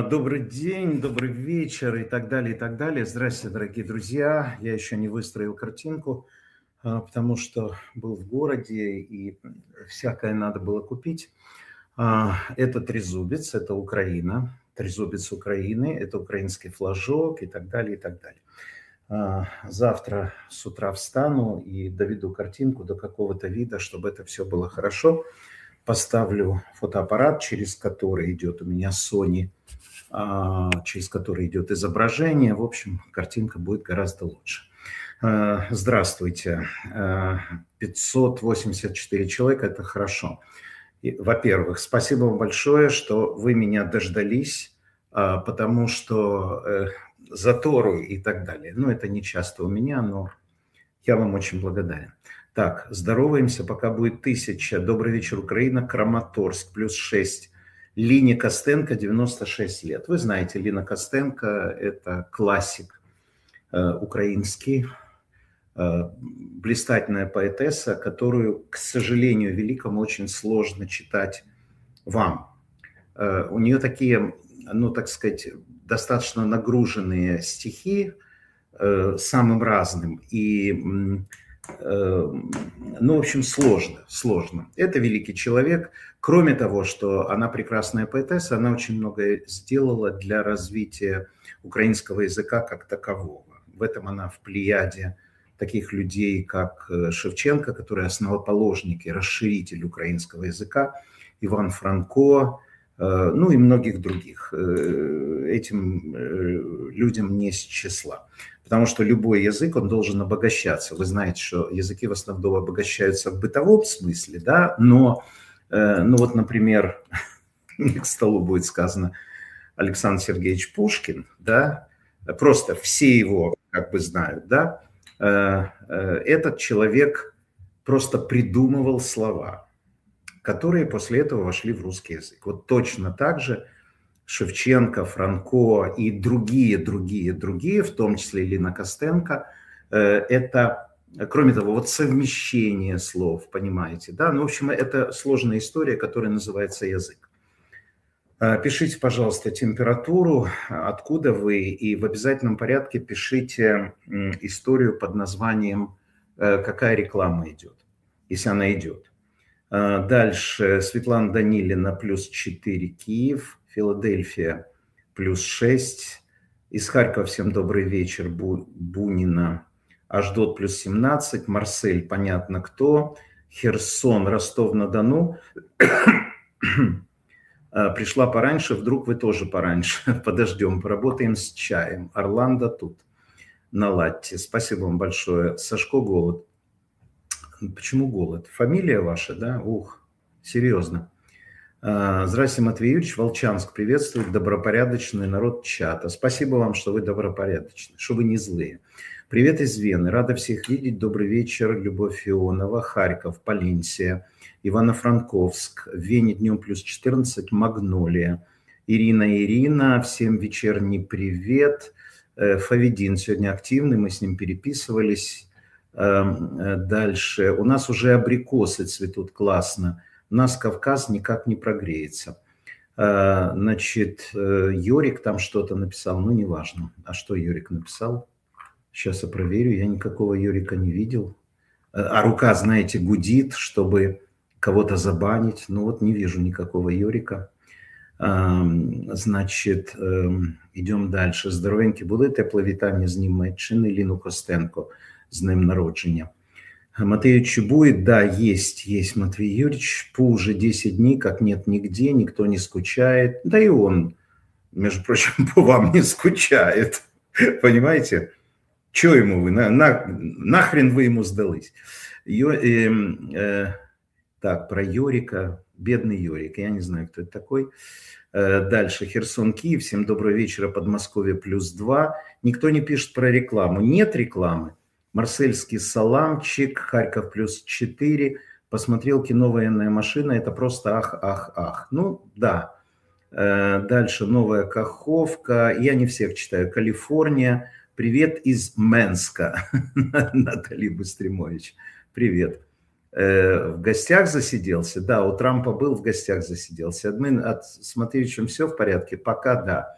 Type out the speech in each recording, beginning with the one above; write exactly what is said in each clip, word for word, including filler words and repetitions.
Добрый день, добрый вечер и так далее, и так далее. Здравствуйте, дорогие друзья. Я еще не выстроил картинку, а, потому что был в городе и всякое надо было купить. А, Это трезубец, это Украина, трезубец Украины, это украинский флажок и так далее, и так далее. А, Завтра с утра встану и доведу картинку до какого-то вида, чтобы это все было хорошо. Поставлю фотоаппарат, через который идет у меня Sony, а, через который идет изображение. В общем, картинка будет гораздо лучше. А, Здравствуйте. А, пятьсот восемьдесят четыре человека – это хорошо. И, во-первых, спасибо вам большое, что вы меня дождались, а, потому что э, заторы и так далее. Ну, это не часто у меня, но я вам очень благодарен. Так, здороваемся, пока будет тысяча. Добрый вечер, Украина, Краматорск, плюс шесть. Лине Костенко, девяносто шесть лет. Вы знаете, Лина Костенко – это классик э, украинский, э, блистательная поэтесса, которую, к сожалению великому, очень сложно читать вам. Э, у нее такие, ну, так сказать, достаточно нагруженные стихи э, самым разным. И ну, в общем, сложно, сложно. Это великий человек. Кроме того, что она прекрасная поэтесса, она очень многое сделала для развития украинского языка как такового. В этом она в плеяде таких людей, как Шевченко, который основоположник и расширитель украинского языка, Иван Франко, ну и многих других. Этим людям не с числа. Потому что любой язык, он должен обогащаться. Вы знаете, что языки в основном обогащаются в бытовом смысле, да, но, э, ну вот, например, к столу будет сказано Александр Сергеевич Пушкин, да, просто все его как бы знают, да, э, э, этот человек просто придумывал слова, которые после этого вошли в русский язык. Вот точно так же Шевченко, Франко и другие, другие, другие, в том числе Лина Костенко, это, кроме того, вот совмещение слов, понимаете, да, ну, в общем, это сложная история, которая называется язык. Пишите, пожалуйста, температуру, откуда вы, и в обязательном порядке пишите историю под названием «Какая реклама идет», если она идет. Дальше Светлана Данилина, плюс четыре, Киев. Филадельфия, плюс шесть. Из Харькова всем добрый вечер. Бу, Бунина, Аждот, плюс семнадцать. Марсель, понятно кто. Херсон, Ростов-на-Дону. Пришла пораньше, вдруг вы тоже пораньше. Подождем, поработаем с чаем. Орландо тут, наладьте. Спасибо вам большое. Сашко, голод. Почему голод? Фамилия ваша, да? Ух, серьезно. Здравствуйте, Матвей Юрьевич, Волчанск приветствует, добропорядочный народ чата. Спасибо вам, что вы добропорядочны, что вы не злые. Привет из Вены, рада всех видеть, добрый вечер, Любовь Ионова, Харьков, Паленсия, Ивано-Франковск, в Вене днем плюс четырнадцать, Магнолия, Ирина, Ирина, всем вечерний привет, Фавидин сегодня активный, мы с ним переписывались. Дальше, у нас уже абрикосы цветут классно. У нас Кавказ никак не прогреется. Значит, Йорик там что-то написал, ну, неважно. А что Йорик написал? Сейчас я проверю, я никакого Йорика не видел. А рука, знаете, гудит, чтобы кого-то забанить. Ну, вот не вижу никакого Йорика. Значит, идем дальше. Здоровенькі були, тепле вітання з Німеччини, Ліну Костенко з днем народження. Матвей Чубует, да, есть, есть Матвей Юрьевич. По уже десять дней, как нет нигде, никто не скучает. Да и он, между прочим, по вам не скучает. Понимаете? Чего ему вы? На, на, нахрен вы ему сдались? Ё, э, э, так, про Йорика. Бедный Йорик. Я не знаю, кто это такой. Э, дальше. Херсон, Киев. Всем доброго вечера. Подмосковье плюс два. Никто не пишет про рекламу. Нет рекламы. Марсельский саламчик, Харьков плюс четыре. Посмотрел кино «Военная машина». Это просто ах, ах, ах. Ну, да. Дальше Новая Каховка. Я не всех читаю. Калифорния. Привет из Менска. Наталья Быстремович. Привет. В гостях засиделся? Да, у Трампа был в гостях засиделся. Админ, от, с Матвеевичем все в порядке? Пока да.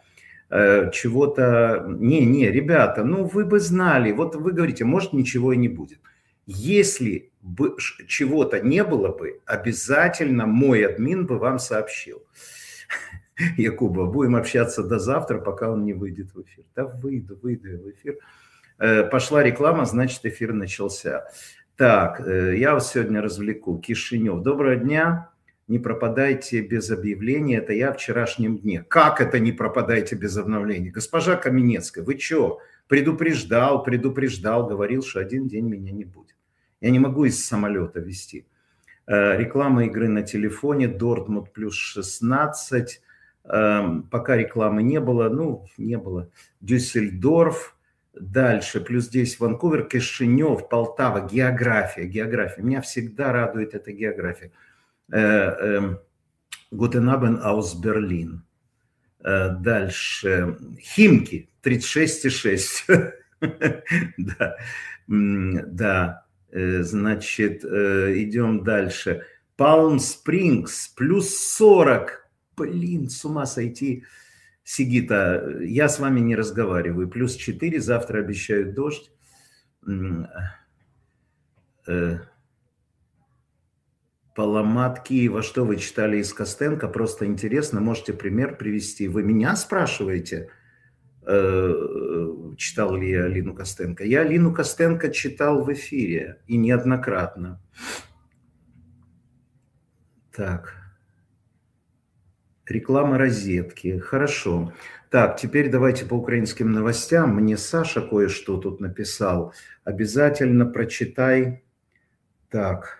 чего-то... Не-не, ребята, ну вы бы знали, вот вы говорите, может ничего и не будет. Если бы чего-то не было бы, обязательно мой админ бы вам сообщил. Якуба, будем общаться до завтра, пока он не выйдет в эфир. Да выйду, выйду в эфир. Пошла реклама, значит эфир начался. Так, я вас сегодня развлеку. Кишинев. Доброго дня. Не пропадайте без объявления. Это я о вчерашнем дне. Как это не пропадайте без обновления? Госпожа Каменецкая, вы что? Предупреждал, предупреждал, говорил, что один день меня не будет. Я не могу из самолета вести. Реклама игры на телефоне. Дортмунд плюс шестнадцать. Пока рекламы не было. Ну, не было. Дюссельдорф. Дальше. Плюс десять Ванкувер. Кишинев, Полтава. География. География. Меня всегда радует эта география. Guten Abend aus Berlin. Дальше. Химки. тридцать шесть и шесть. Да. Да. Значит, идем дальше. Palm Springs. Плюс сорок. Блин, с ума сойти. Сигита, я с вами не разговариваю. Плюс четыре. Завтра обещают дождь. Паламат Киева, что вы читали из Костенко? Просто интересно, можете пример привести. Вы меня спрашиваете, читал ли я Алину Костенко? Я Алину Костенко читал в эфире и неоднократно. Так. Реклама розетки. Хорошо. Так, теперь давайте по украинским новостям. Мне Саша кое-что тут написал. Обязательно прочитай. Так.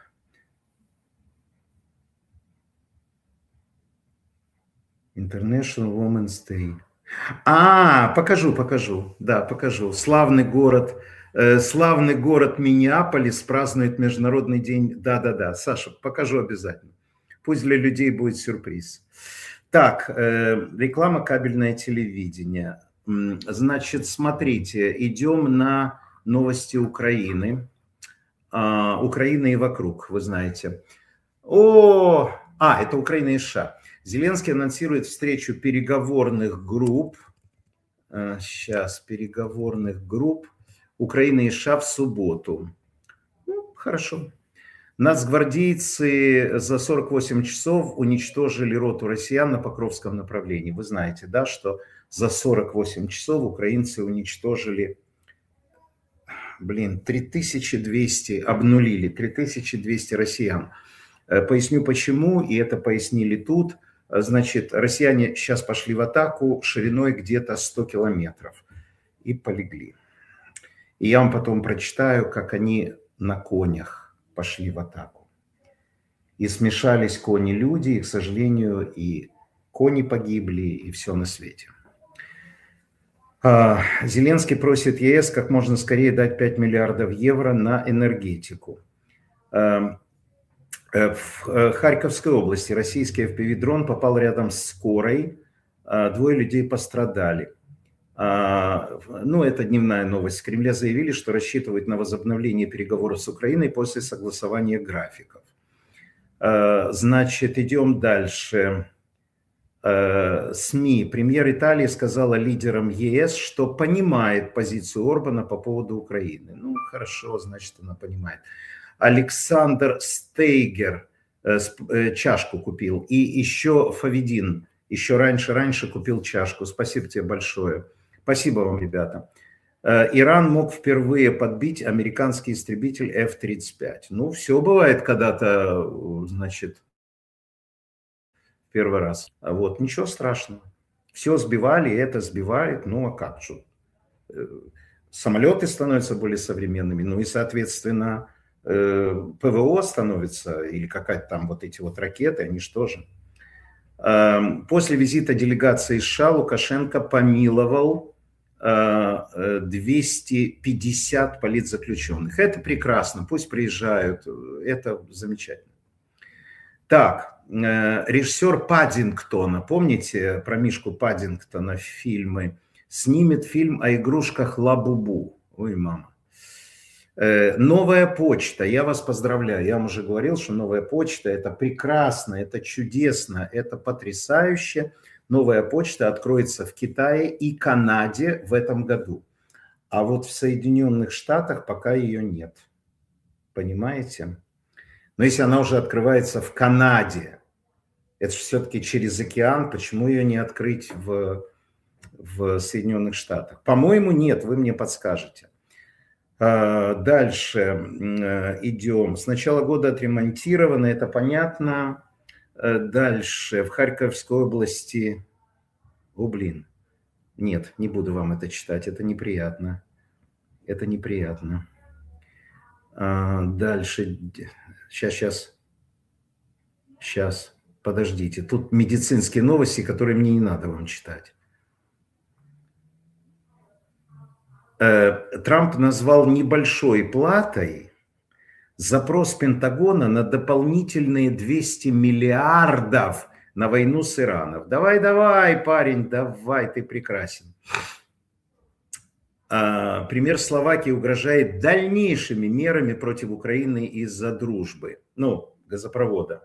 International Women's Day. А, покажу, покажу. Да, покажу. Славный город, э, славный город Миннеаполис празднует Международный день. Да-да-да, Саша, покажу обязательно. Пусть для людей будет сюрприз. Так, э, реклама кабельное телевидение. Значит, смотрите, идем на новости Украины. А, Украина и вокруг, вы знаете. О, а, это Украина и США. Зеленский анонсирует встречу переговорных групп, сейчас, переговорных групп Украины и США в субботу. Ну, хорошо. Нацгвардейцы за сорок восемь часов уничтожили роту россиян на Покровском направлении. Вы знаете, да, что за сорок восемь часов украинцы уничтожили, блин, три тысячи двести, обнулили три тысячи двести россиян. Поясню почему, и это пояснили тут. Значит, россияне сейчас пошли в атаку шириной где-то сто километров и полегли. И я вам потом прочитаю, как они на конях пошли в атаку. И смешались кони-люди, и, к сожалению, и кони погибли, и все на свете. Зеленский просит ЕС как можно скорее дать пять миллиардов евро на энергетику. В Харьковской области российский эф пи ви-дрон попал рядом с скорой, двое людей пострадали. Ну, это дневная новость. В Кремле заявили, что рассчитывают на возобновление переговоров с Украиной после согласования графиков. Значит, идем дальше. СМИ. Премьер Италии сказала лидерам ЕС, что понимает позицию Орбана по поводу Украины. Ну, хорошо, значит, она понимает. Александр Стейгер э, э, чашку купил. И еще Фавидин, еще раньше-раньше купил чашку. Спасибо тебе большое. Спасибо вам, ребята. Э, Иран мог впервые подбить американский истребитель эф тридцать пять. Ну, все бывает когда-то, значит, первый раз. Вот, ничего страшного. Все сбивали, это сбивает. Ну, а как же? Э, самолеты становятся более современными. Ну и, соответственно... ПВО становится, или какая-то там вот эти вот ракеты, они что же. После визита делегации США Лукашенко помиловал двести пятьдесят политзаключенных. Это прекрасно, пусть приезжают, это замечательно. Так, режиссер Паддингтона, помните про Мишку Паддингтона фильмы, снимет фильм о игрушках Ла-Бу-Бу. Ой, мама. Новая почта, я вас поздравляю, я вам уже говорил, что новая почта это прекрасно, это чудесно, это потрясающе, новая почта откроется в Китае и Канаде в этом году. А вот в Соединенных Штатах пока ее нет. Понимаете? Но если она уже открывается в Канаде, это же все-таки через океан, почему ее не открыть в, в Соединенных Штатах? По-моему, нет, вы мне подскажете. Дальше идем. С начала года отремонтировано, это понятно. Дальше. В Харьковской области... О, блин. Нет, не буду вам это читать, это неприятно. Это неприятно. Дальше. Сейчас, сейчас. Сейчас. Подождите. Тут медицинские новости, которые мне не надо вам читать. Трамп назвал небольшой платой запрос Пентагона на дополнительные двести миллиардов на войну с Ираном. Давай, давай, парень, давай, ты прекрасен. Премьер Словакии угрожает дальнейшими мерами против Украины из-за дружбы. Ну, газопровода.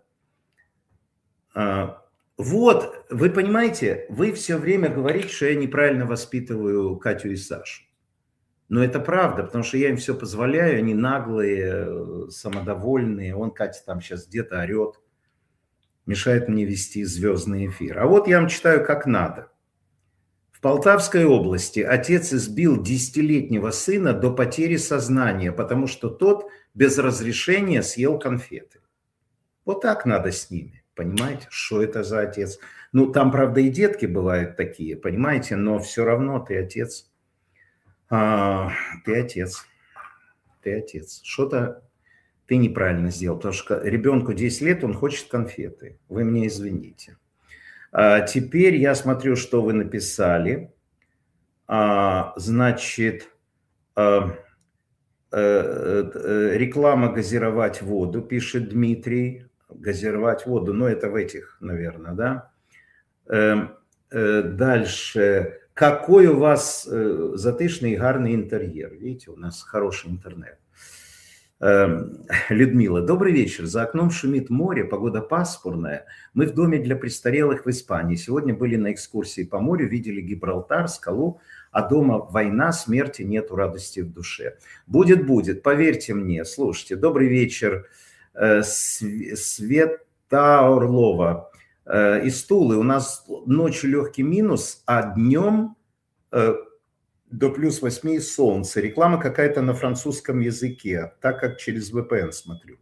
Вот, вы понимаете, вы все время говорите, что я неправильно воспитываю Катю и Сашу. Но это правда, потому что я им все позволяю, они наглые, самодовольные. Он, Катя, там сейчас где-то орет, мешает мне вести звездный эфир. А вот я вам читаю как надо. В Полтавской области отец избил десятилетнего сына до потери сознания, потому что тот без разрешения съел конфеты. Вот так надо с ними, понимаете? Что это за отец? Ну, там, правда, и детки бывают такие, понимаете? Но все равно ты отец. А, ты отец, ты отец. Что-то ты неправильно сделал, потому что ребенку десять лет, он хочет конфеты. Вы мне извините. А теперь я смотрю, что вы написали. А, значит, а, а, а, реклама газировать воду, пишет Дмитрий. Газировать воду, но это в этих, наверное, да. А, а, дальше... Какой у вас э, затишный и гарный интерьер. Видите, у нас хороший интернет. Э, Людмила, добрый вечер. За окном шумит море, погода пасмурная. Мы в доме для престарелых в Испании. Сегодня были на экскурсии по морю, видели Гибралтар, скалу, а дома война, смерти, нету радости в душе. Будет, будет, поверьте мне. Слушайте, добрый вечер. Э, Света Орлова. Из Тулы у нас ночью легкий минус, а днем э, до плюс восьми солнце. Реклама какая-то на французском языке, так как через вэ пэ эн смотрю.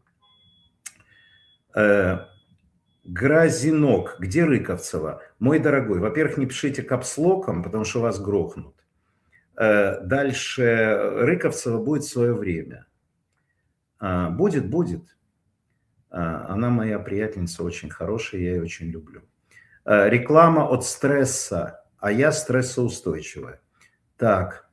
Э, Грозинок, где Рыковцева? Мой дорогой, во-первых, не пишите капслоком, потому что вас грохнут. Э, дальше Рыковцева будет в свое время. Э, будет, будет. Она моя приятельница, очень хорошая, я ее очень люблю. Реклама от стресса, а я стрессоустойчивая. Так.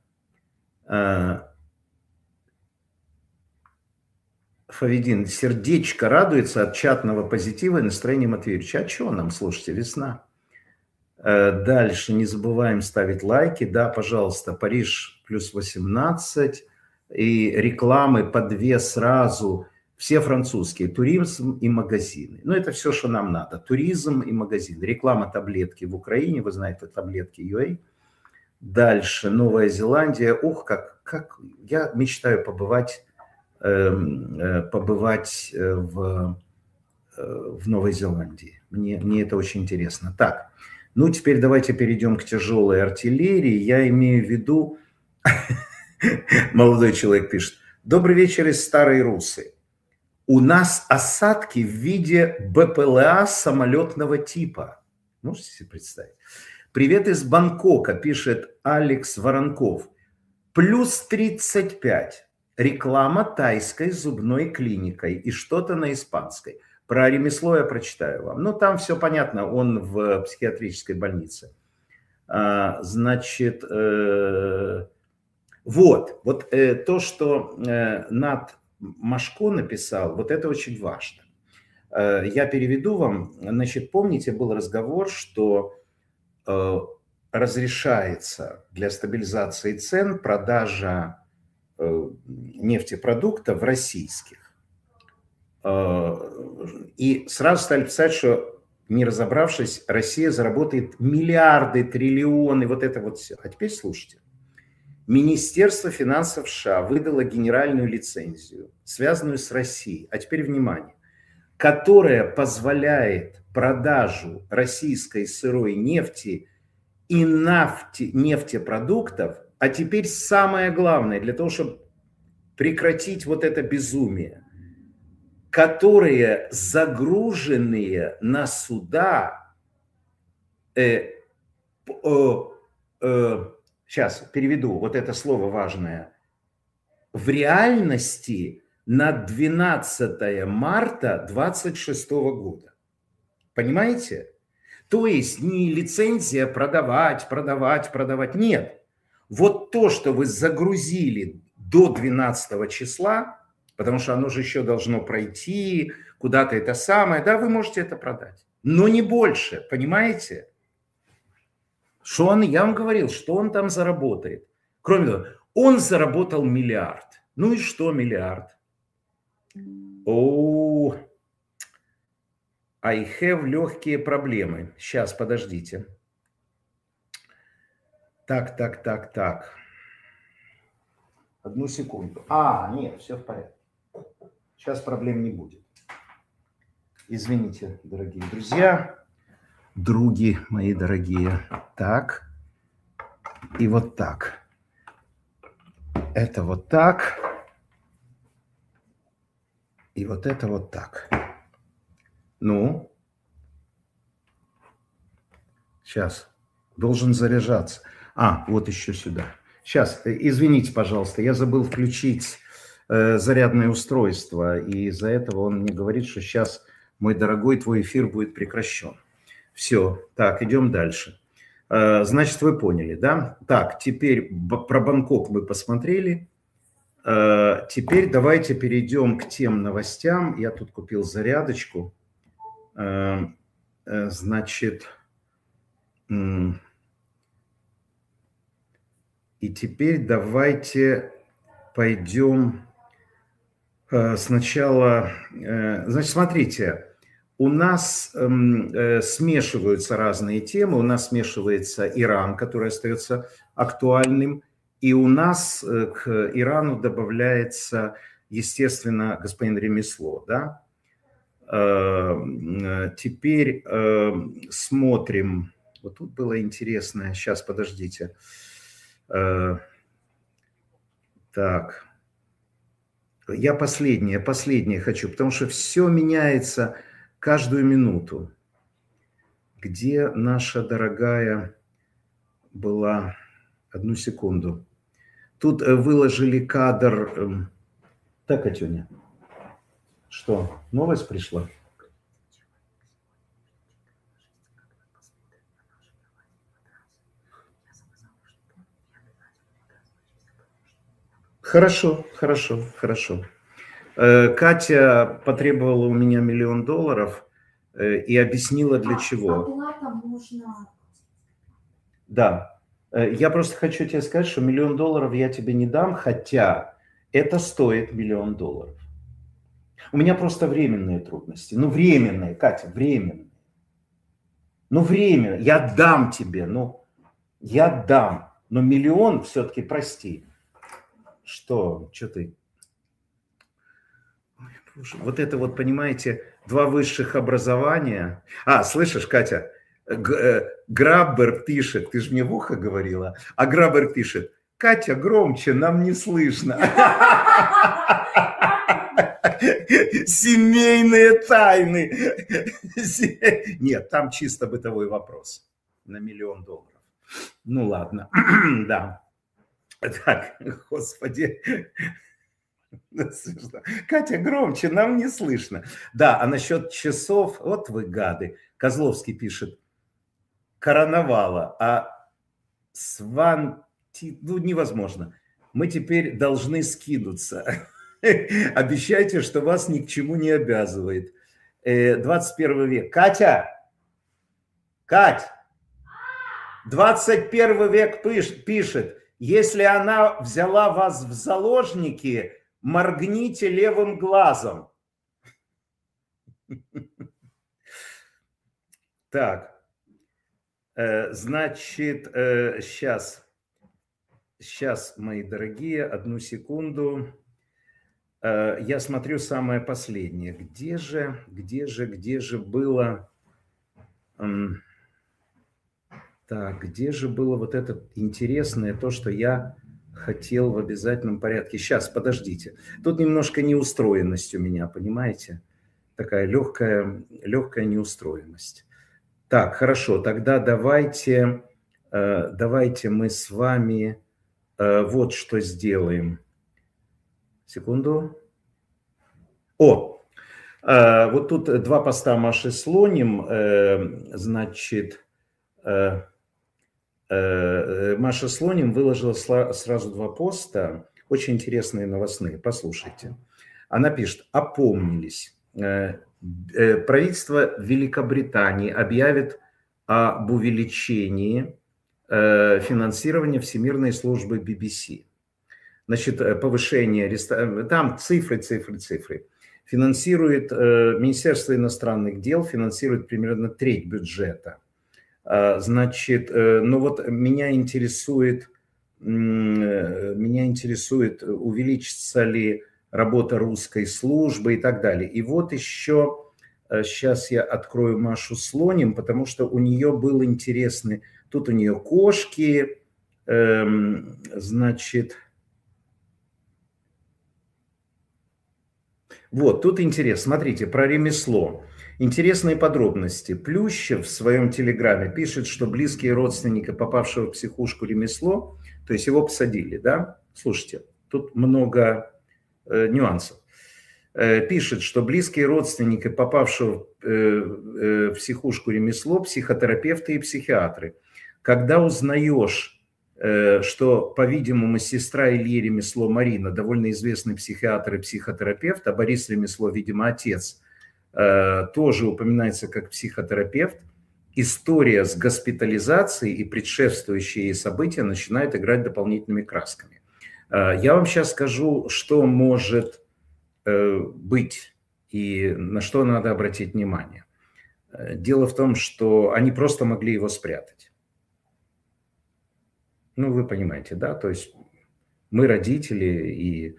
Фавидин, сердечко радуется от чатного позитива и настроения Матвеевича. А что нам, слушайте, весна. Дальше не забываем ставить лайки. Да, пожалуйста, Париж плюс восемнадцать. И рекламы по две сразу. Все французские, туризм и магазины. Ну, это все, что нам надо. Туризм и магазин. Реклама таблетки в Украине, вы знаете, таблетки ю эй. Дальше Новая Зеландия. Ух, как, как я мечтаю побывать, э, э, побывать в, э, в Новой Зеландии. Мне, мне это очень интересно. Так, ну теперь давайте перейдем к тяжелой артиллерии. Я имею в виду... Молодой человек пишет. Добрый вечер из Старой Руссы. У нас осадки в виде бэ пэ эл а самолетного типа. Можете себе представить? Привет из Бангкока, пишет Алекс Воронков. Плюс тридцать пять. Реклама тайской зубной клиникой и что-то на испанской. Про ремесло я прочитаю вам. Ну, там все понятно, он в психиатрической больнице. А, значит, э, вот, вот э, то, что э, над... Машко написал, вот это очень важно. Я переведу вам. Значит, помните, был разговор, что э, разрешается для стабилизации цен продажа э, нефтепродуктов российских. Э, и сразу стали писать, что не разобравшись, Россия заработает миллиарды, триллионы, вот это вот все. А теперь слушайте. Министерство финансов США выдало генеральную лицензию, связанную с Россией. А теперь внимание. Которая позволяет продажу российской сырой нефти и нафти, нефтепродуктов. А теперь самое главное, для того, чтобы прекратить вот это безумие, которые загруженные на суда, э, э, э, сейчас переведу, вот это слово важное, в реальности на двенадцатое марта двадцать шестого года. Понимаете? То есть не лицензия продавать, продавать, продавать. Нет. Вот то, что вы загрузили до двенадцатого числа, потому что оно же еще должно пройти, куда-то это самое, да, вы можете это продать. Но не больше, понимаете? Что он, я вам говорил, что он там заработает. Кроме того, он заработал миллиард. Ну и что миллиард? О, I have легкие проблемы. Сейчас, подождите. Так, так, так, так. Одну секунду. А, нет, все в порядке. Сейчас проблем не будет. Извините, дорогие друзья. Други мои дорогие. Так. И вот так. Это вот так. И вот это вот так. Ну. Сейчас. Должен заряжаться. А, вот еще сюда. Сейчас, извините, пожалуйста, я забыл включить э, зарядное устройство. И из-за этого он мне говорит, что сейчас, мой дорогой, твой эфир будет прекращен. Все. Так, идем дальше. Э, значит, вы поняли, да? Так, теперь про Бангкок мы посмотрели. Э, теперь давайте перейдем к тем новостям. Я тут купил зарядочку. Э, э, значит... Э, И теперь давайте пойдем сначала. Значит, смотрите, у нас смешиваются разные темы. У нас смешивается Иран, который остается актуальным. И у нас к Ирану добавляется, естественно, господин Ремесло. Да? Теперь смотрим. Вот тут было интересное. Сейчас, подождите. Так, я последнее, последнее хочу, потому что все меняется каждую минуту. Где наша дорогая была? Одну секунду. Тут выложили кадр. Так, Катюня, что, новость пришла? Хорошо, хорошо, хорошо. Катя потребовала у меня миллион долларов и объяснила, для чего. Оплата можно... Да. Я просто хочу тебе сказать, что миллион долларов я тебе не дам, хотя это стоит миллион долларов. У меня просто временные трудности. Ну, временные, Катя, временные. Ну, временно. Я дам тебе, ну, я дам. Но миллион все-таки, прости. Что? Что ты? Ой, боже. Вот это вот, понимаете, два высших образования. А, слышишь, Катя, Граббер пишет, ты же мне в ухо говорила, а Граббер пишет: Катя, громче, нам не слышно. Семейные тайны. Нет, там чисто бытовой вопрос на миллион долларов. Ну ладно, да. Так, господи. Катя, громче, нам не слышно. Да, а насчет часов, вот вы гады. Козловский пишет: короновала, а сванти, ну невозможно. Мы теперь должны скинуться. Обещайте, что вас ни к чему не обязывает. двадцать первый век. Катя! Кать! двадцать первый век пишет: если она взяла вас в заложники, моргните левым глазом. Так, э, значит, э, сейчас, сейчас, мои дорогие, одну секунду. Э, я смотрю самое последнее. Где же, где же, где же было... м, Так, где же было вот это интересное, то, что я хотел в обязательном порядке? Сейчас, подождите. Тут немножко неустроенность у меня, понимаете? Такая легкая, легкая неустроенность. Так, хорошо, тогда давайте, э, давайте мы с вами э, вот что сделаем. Секунду. О, э, вот тут два поста Маши Слоним, э, значит... э, э, Маша Слоним выложила сла- сразу два поста, очень интересные новостные, послушайте. Она пишет: опомнились. Э, э, Правительство Великобритании объявит об увеличении э, финансирования Всемирной службы би би си. Значит, э, повышение, реста- там цифры, цифры, цифры. Финансирует э, Министерство иностранных дел, финансирует примерно треть бюджета. А, Значит, э, ну вот меня интересует, м, э, меня интересует, увеличится ли работа русской службы и так далее. И вот еще, сейчас я открою Машу Слоним, потому что у нее был интересный, тут у нее кошки, эм, значит, вот, тут интересно, смотрите, про ремесло. Интересные подробности. Плющев в своем телеграме пишет, что близкие родственники попавшего в психушку ремесло, то есть его посадили, да? Слушайте, тут много э, нюансов. Э, пишет, что близкие родственники попавшего э, э, в психушку ремесло, психотерапевты и психиатры. Когда узнаешь, э, что, по-видимому, сестра Ильи Ремесло Марина, довольно известный психиатр и психотерапевт, а Борис Ремесло, видимо, отец, э, тоже упоминается как психотерапевт, история с госпитализацией и предшествующие ей события начинают играть дополнительными красками. Э, я вам сейчас скажу, что может быть и на что надо обратить внимание. Дело в том, что они просто могли его спрятать. Ну, вы понимаете, да? То есть мы родители и,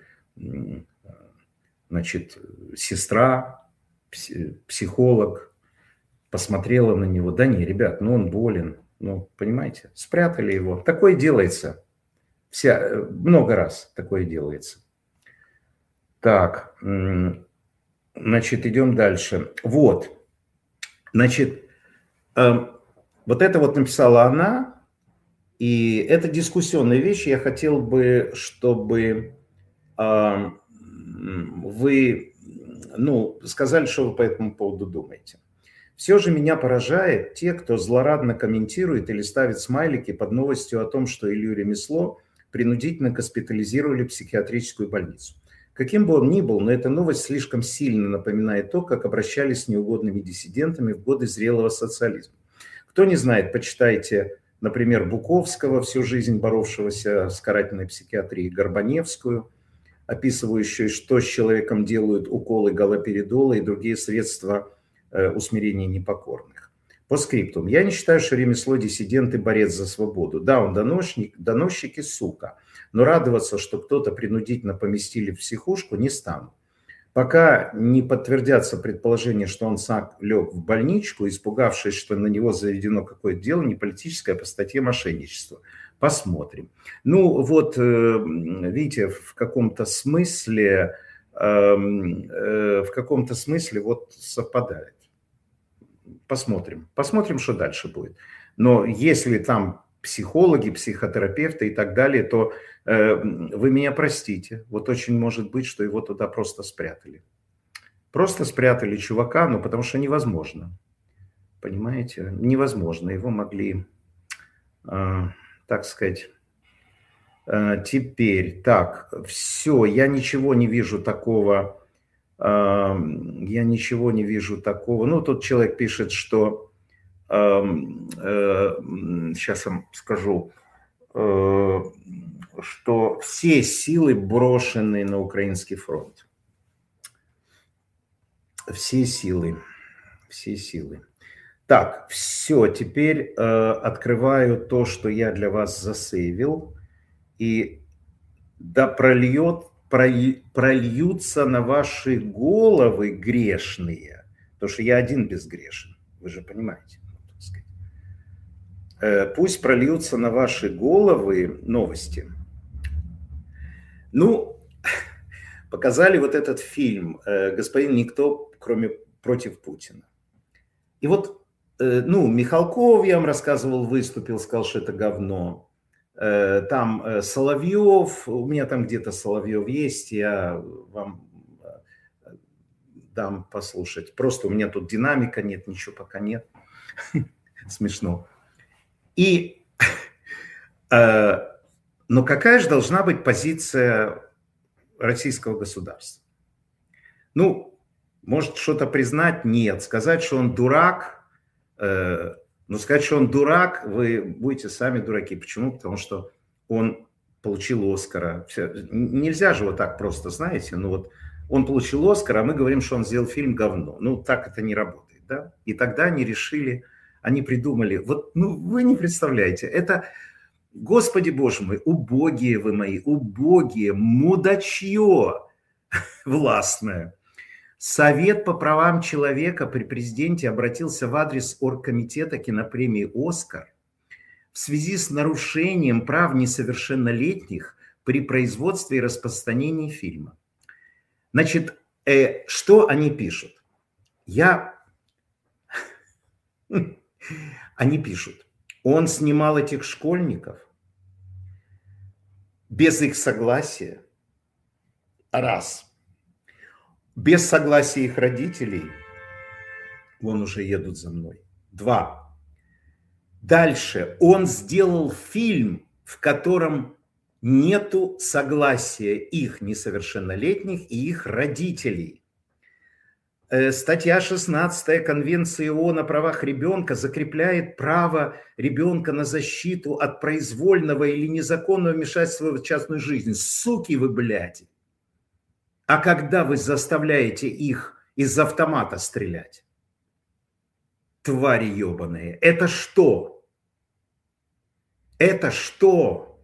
значит, сестра, психолог посмотрела на него. Да не, ребят, ну он болен. Ну, понимаете, спрятали его. Такое делается. Вся, много раз такое делается. Так, значит, идем дальше. Вот, значит, э, вот это вот написала она, и это дискуссионная вещь. Я хотел бы, чтобы э, вы, ну, сказали, что вы по этому поводу думаете. Все же меня поражает те, кто злорадно комментирует или ставит смайлики под новостью о том, что Илью Ремесло принудительно госпитализировали в психиатрическую больницу. Каким бы он ни был, но эта новость слишком сильно напоминает то, как обращались с неугодными диссидентами в годы зрелого социализма. Кто не знает, почитайте, например, Буковского, всю жизнь боровшегося с карательной психиатрией, Горбаневскую, описывающую, что с человеком делают уколы галоперидола и другие средства э, усмирения непокорных. По скриптум. Я не считаю, что Ремесло диссидент и борец за свободу. Да, он доносчик, доносчик и сука. Но радоваться, что кто-то принудительно поместили в психушку, не стану. Пока не подтвердятся предположения, что он сам лег в больничку, испугавшись, что на него заведено какое-то дело, не политическое, а по статье мошенничества. Посмотрим. Ну вот, видите, в каком-то смысле, в каком-то смысле вот совпадает. Посмотрим. Посмотрим, что дальше будет. Но если там психологи, психотерапевты и так далее, то э, вы меня простите. Вот очень может быть, что его туда просто спрятали. Просто спрятали чувака, ну потому что невозможно. Понимаете? Невозможно. Его могли, э, так сказать... Э, теперь, так, все, я ничего не вижу такого... Э, я ничего не вижу такого. Ну, тут человек пишет, что... Сейчас вам скажу, что все силы брошены на украинский фронт. Все силы, все силы. Так, все, теперь э, открываю то, что я для вас засейвил. И да прольет, проль- прольются на ваши головы грешные. Потому что я один безгрешен. Вы же понимаете. Так сказать. Э, пусть прольются на ваши головы новости. Ну, показали вот этот фильм «Господин Никто, кроме против Путина». И вот, ну, Михалков, я вам рассказывал, выступил, сказал, что это говно. Там Соловьев, у меня там где-то Соловьев есть, я вам дам послушать. Просто у меня тут динамика нет, ничего пока нет. Смешно. И, но какая же должна быть позиция российского государства? Ну, может что-то признать? Нет. Сказать, что он дурак, э, ну, сказать, что он дурак, вы будете сами дураки. Почему? Потому что он получил Оскара. Все. Нельзя же вот так просто, знаете, ну вот он получил Оскар, а мы говорим, что он сделал фильм говно. Ну, так это не работает, да? И тогда они решили, они придумали, вот, ну, вы не представляете, это, Господи Боже мой, убогие вы мои, убогие, мудачье властное. Совет по правам человека при президенте обратился в адрес оргкомитета кинопремии «Оскар» в связи с нарушением прав несовершеннолетних при производстве и распространении фильма. Значит, э, что они пишут? Я... Они пишут, он снимал этих школьников без их согласия, раз. Без согласия их родителей, вон уже едут за мной, два. Дальше, он сделал фильм, в котором нету согласия их несовершеннолетних и их родителей. Статья шестнадцатая Конвенции ООН о правах ребенка закрепляет право ребенка на защиту от произвольного или незаконного вмешательства в частную жизнь. Суки вы, блядь! А когда вы заставляете их из автомата стрелять? Твари ебаные. Это что? Это что?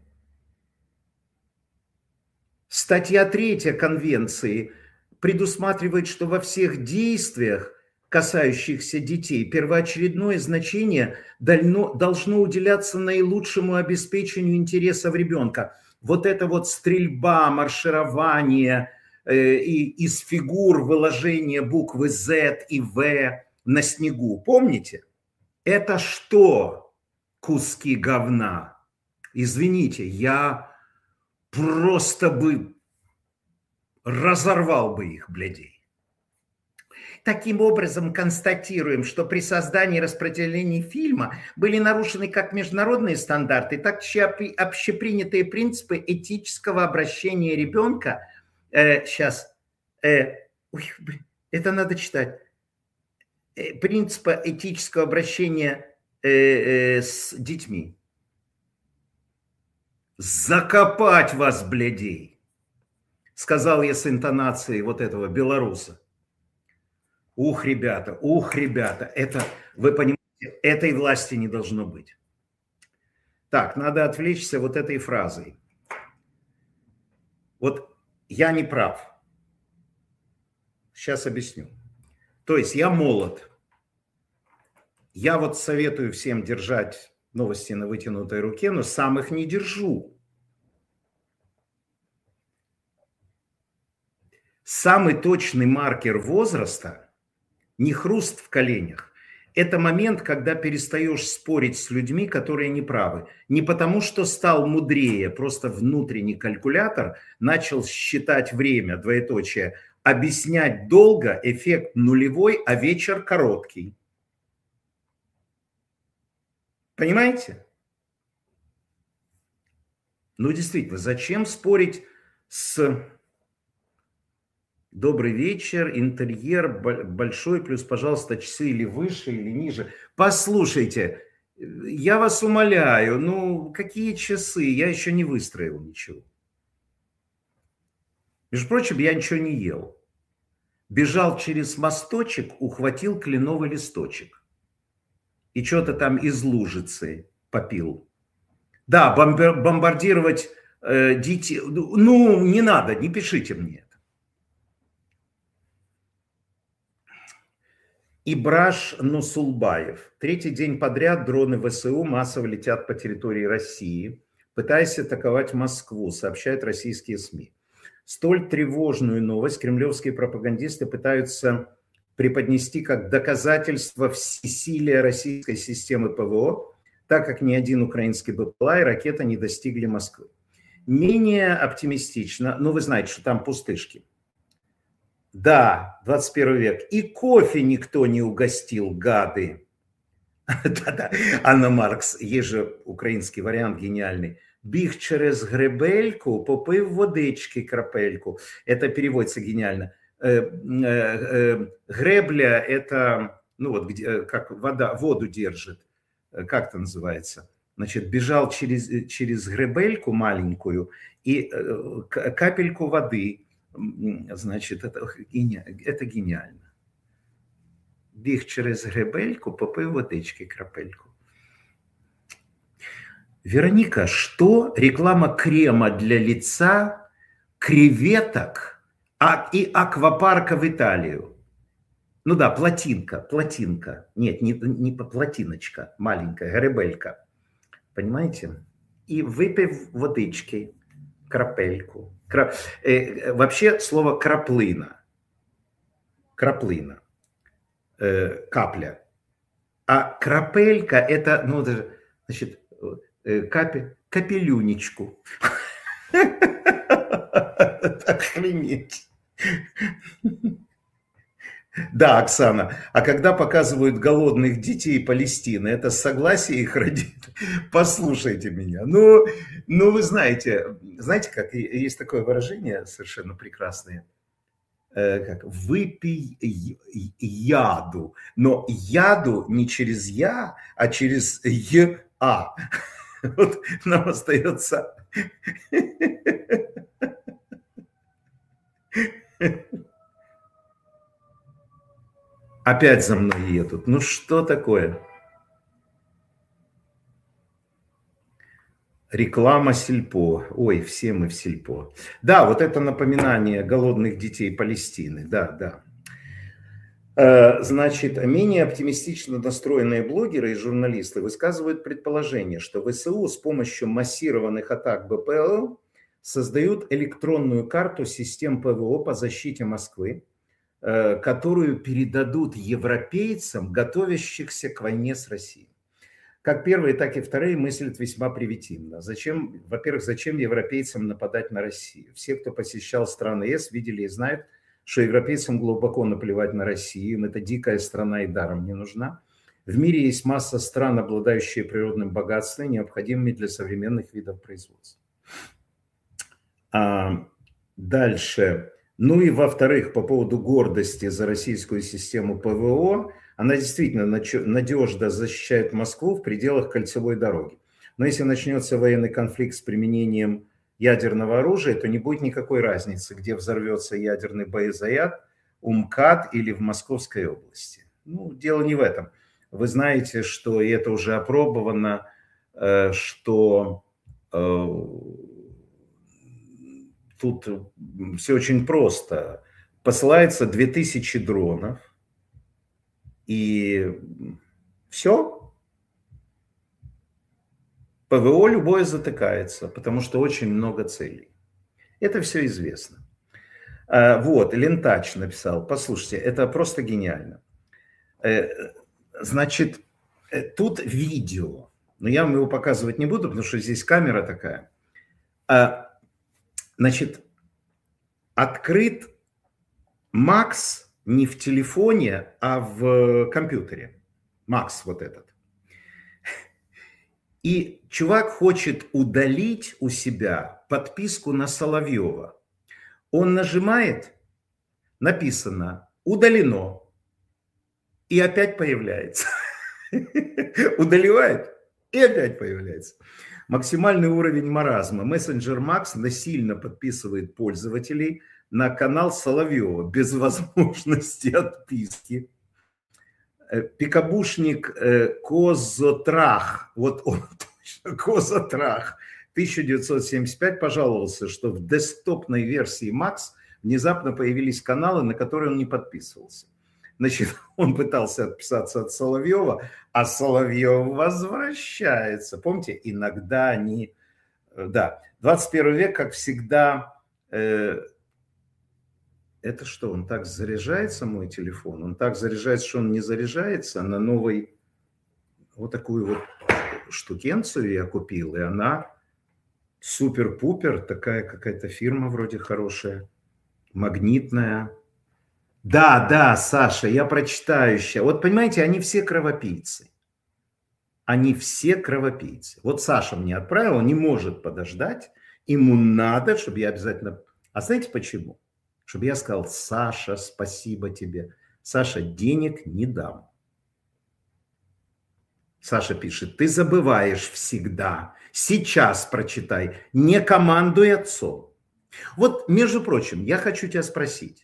Статья третья Конвенции предусматривает, что во всех действиях, касающихся детей, первоочередное значение должно уделяться наилучшему обеспечению интересов ребенка. Вот это вот стрельба, марширование э, и из фигур выложение буквы Z и V на снегу. Помните? Это что? Куски говна. Извините, я просто бы разорвал бы их, блядей. Таким образом, констатируем, что при создании и распределении фильма были нарушены как международные стандарты, так и общепринятые принципы этического обращения ребенка. Э, сейчас, э, ой, блин, это надо читать. Э, принципа этического обращения э, э, с детьми. Закопать вас, блядей, сказал я с интонацией вот этого белоруса. Ух, ребята, ух, ребята, это, вы понимаете, этой власти не должно быть. Так, надо отвлечься вот этой фразой. Вот я не прав. Сейчас объясню. То есть я молод. Я вот советую всем держать новости на вытянутой руке, но сам их не держу. Самый точный маркер возраста не хруст в коленях. Это момент, когда перестаешь спорить с людьми, которые не правы. Не потому, что стал мудрее, просто внутренний калькулятор начал считать время, двоеточие, объяснять долго, эффект нулевой, а вечер короткий. Понимаете? Ну, действительно, зачем спорить с... Добрый вечер, интерьер большой, плюс, пожалуйста, часы или выше, или ниже. Послушайте, я вас умоляю, ну, какие часы? Я еще не выстроил ничего. Между прочим, я ничего не ел. Бежал через мосточек, ухватил кленовый листочек. и что-то там из Лужицы попил. Да, бомбардировать э, детей, ну, не надо, не пишите мне это. Ибраш Нусулбаев. Третий день подряд дроны ВСУ массово летят по территории России, пытаясь атаковать Москву, сообщают российские СМИ. Столь тревожную новость кремлевские пропагандисты пытаются преподнести как доказательство всесилия российской системы ПВО, так как ни один украинский БПЛА и ракета не достигли Москвы. Менее оптимистично, ну вы знаете, что там пустышки. Да, двадцать первый век. И кофе никто не угостил, гады. Да-да, Анна Маркс, есть же український вариант гениальный. Біг через гребельку, попив водички крапельку. Это переводится гениально. Гребля – это, ну вот, где, как вода, воду держит. Как это называется? Значит, бежал через, через гребельку маленькую и капельку воды. Значит, это, это гениально. Біг через гребельку, попив водички крапельку. Вероника, что реклама крема для лица, креветок а, и аквапарка в Италию? Ну да, плотинка, плотинка. Нет, не, не плотиночка, маленькая, гребелька. Понимаете? И выпив водички, крапельку. Кра... Э, вообще слово краплина. Краплина. Э, капля. А крапелька это, ну, даже, значит, капель, капелюнечку. Охренеть. Да, Оксана, а когда показывают голодных детей Палестины, это согласие их родителей? Послушайте меня. Ну, ну, вы знаете, знаете, как есть такое выражение совершенно прекрасное, как выпей яду, но яду не через я, а через я. Вот нам остается... Опять за мной едут. Ну что такое? Реклама Сельпо. Ой, все мы в Сельпо. Да, вот это напоминание голодных детей Палестины. Да, да. Значит, менее оптимистично настроенные блогеры и журналисты высказывают предположение, что ВСУ с помощью массированных атак БПЛА создают электронную карту систем ПВО по защите Москвы, которую передадут европейцам, готовящихся к войне с Россией. Как первые, так и вторые мыслят весьма примитивно. Зачем, во-первых, зачем европейцам нападать на Россию? Все, кто посещал страны ЕС, видели и знают, что европейцам глубоко наплевать на Россию, им эта дикая страна и даром не нужна. В мире есть масса стран, обладающие природным богатством, необходимыми для современных видов производства. А дальше... Ну и во-вторых, по поводу гордости за российскую систему ПВО, она действительно надежно защищает Москву в пределах кольцевой дороги. Но если начнется военный конфликт с применением ядерного оружия, то не будет никакой разницы, где взорвется ядерный боезаряд, УМКАД или в Московской области. Ну, дело не в этом. Вы знаете, что, и это уже опробовано, что... Тут все очень просто. Посылается две тысячи дронов, и все. ПВО любое затыкается, потому что очень много целей. Это все известно. Вот, Лентач написал, послушайте, это просто гениально. Значит, тут видео, но я вам его показывать не буду, потому что здесь камера такая. Значит, открыт Макс не в телефоне, а в компьютере. Макс вот этот. И чувак хочет удалить у себя подписку на Соловьева. Он нажимает, написано «удалено», и опять появляется. Удаливает, и опять появляется. Максимальный уровень маразма. Мессенджер Макс насильно подписывает пользователей на канал Соловьева без возможности отписки. Пикабушник Козотрах, вот он точно, Козотрах, тысяча девятьсот семьдесят пять пожаловался, что в десктопной версии Макс внезапно появились каналы, на которые он не подписывался. Значит, он пытался отписаться от Соловьева, а Соловьев возвращается. Помните, иногда они... Да, двадцать первый век, как всегда... Э... Это что, он так заряжается, мой телефон? Он так заряжается, что он не заряжается на новой... Вот такую вот штукенцию я купил, и она супер-пупер, такая какая-то фирма вроде хорошая, магнитная. Да, да, Саша, я прочитаю сейчас. Вот понимаете, они все кровопийцы. Они все кровопийцы. Вот Саша мне отправил, он не может подождать. Ему надо, чтобы я обязательно... А знаете почему? Чтобы я сказал: Саша, спасибо тебе. Саша, денег не дам. Саша пишет: ты забываешь всегда. Сейчас прочитай. Не командуй отцом. Вот, между прочим, я хочу тебя спросить.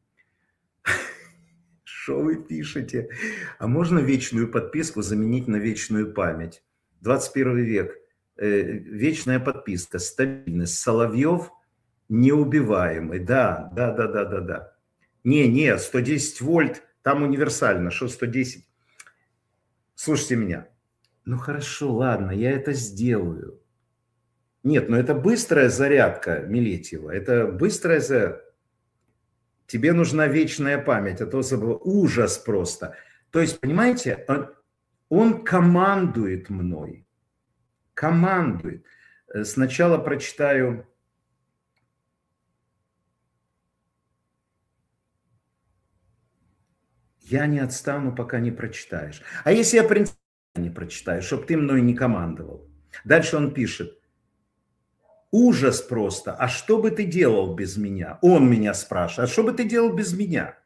Что вы пишете? А можно вечную подписку заменить на вечную память? двадцать первый век. Э, вечная подписка, стабильность. Соловьев неубиваемый. Да, да, да, да, да, да. Не, не, сто десять вольт, там универсально. Что сто десять? Слушайте меня. Ну хорошо, ладно, я это сделаю. Нет, ну это быстрая зарядка, Милетьева. Это быстрая зарядка. Тебе нужна вечная память, а то забыл. Ужас просто. То есть, понимаете, он, он командует мной. Командует. Сначала прочитаю. Я не отстану, пока не прочитаешь. А если я принципиально не прочитаю, чтобы ты мной не командовал? Дальше он пишет. Ужас просто. А что бы ты делал без меня? Он меня спрашивает. А что бы ты делал без меня?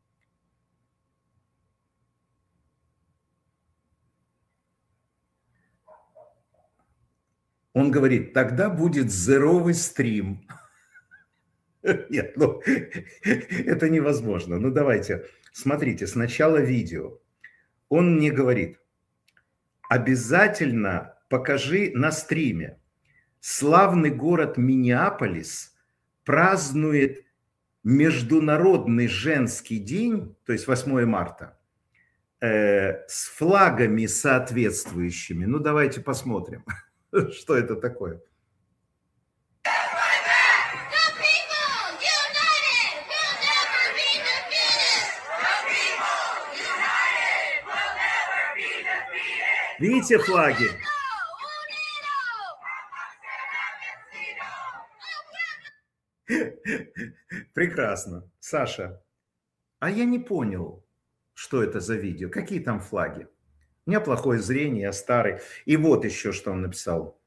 Он говорит: тогда будет здоровый стрим. Нет, ну, это невозможно. Ну, давайте, смотрите, сначала видео. Он мне говорит: обязательно покажи на стриме. Славный город Миннеаполис празднует Международный женский день, то есть восьмое марта, э, с флагами соответствующими. Ну, давайте посмотрим, что это такое. Видите флаги? Прекрасно. Саша, а я не понял, что это за видео. Какие там флаги? У меня плохое зрение, я старый. И вот еще, что он написал.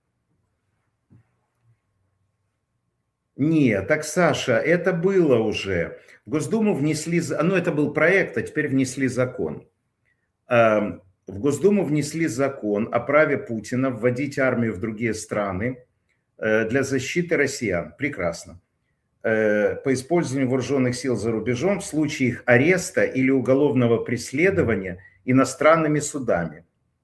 Нет, так, Саша, это было уже. В Госдуму внесли... Ну, это был проект, а теперь внесли закон. В Госдуму внесли закон о праве Путина вводить армию в другие страны для защиты россиян. Прекрасно. По использованию вооруженных сил за рубежом в случае их ареста или уголовного преследования иностранными судами.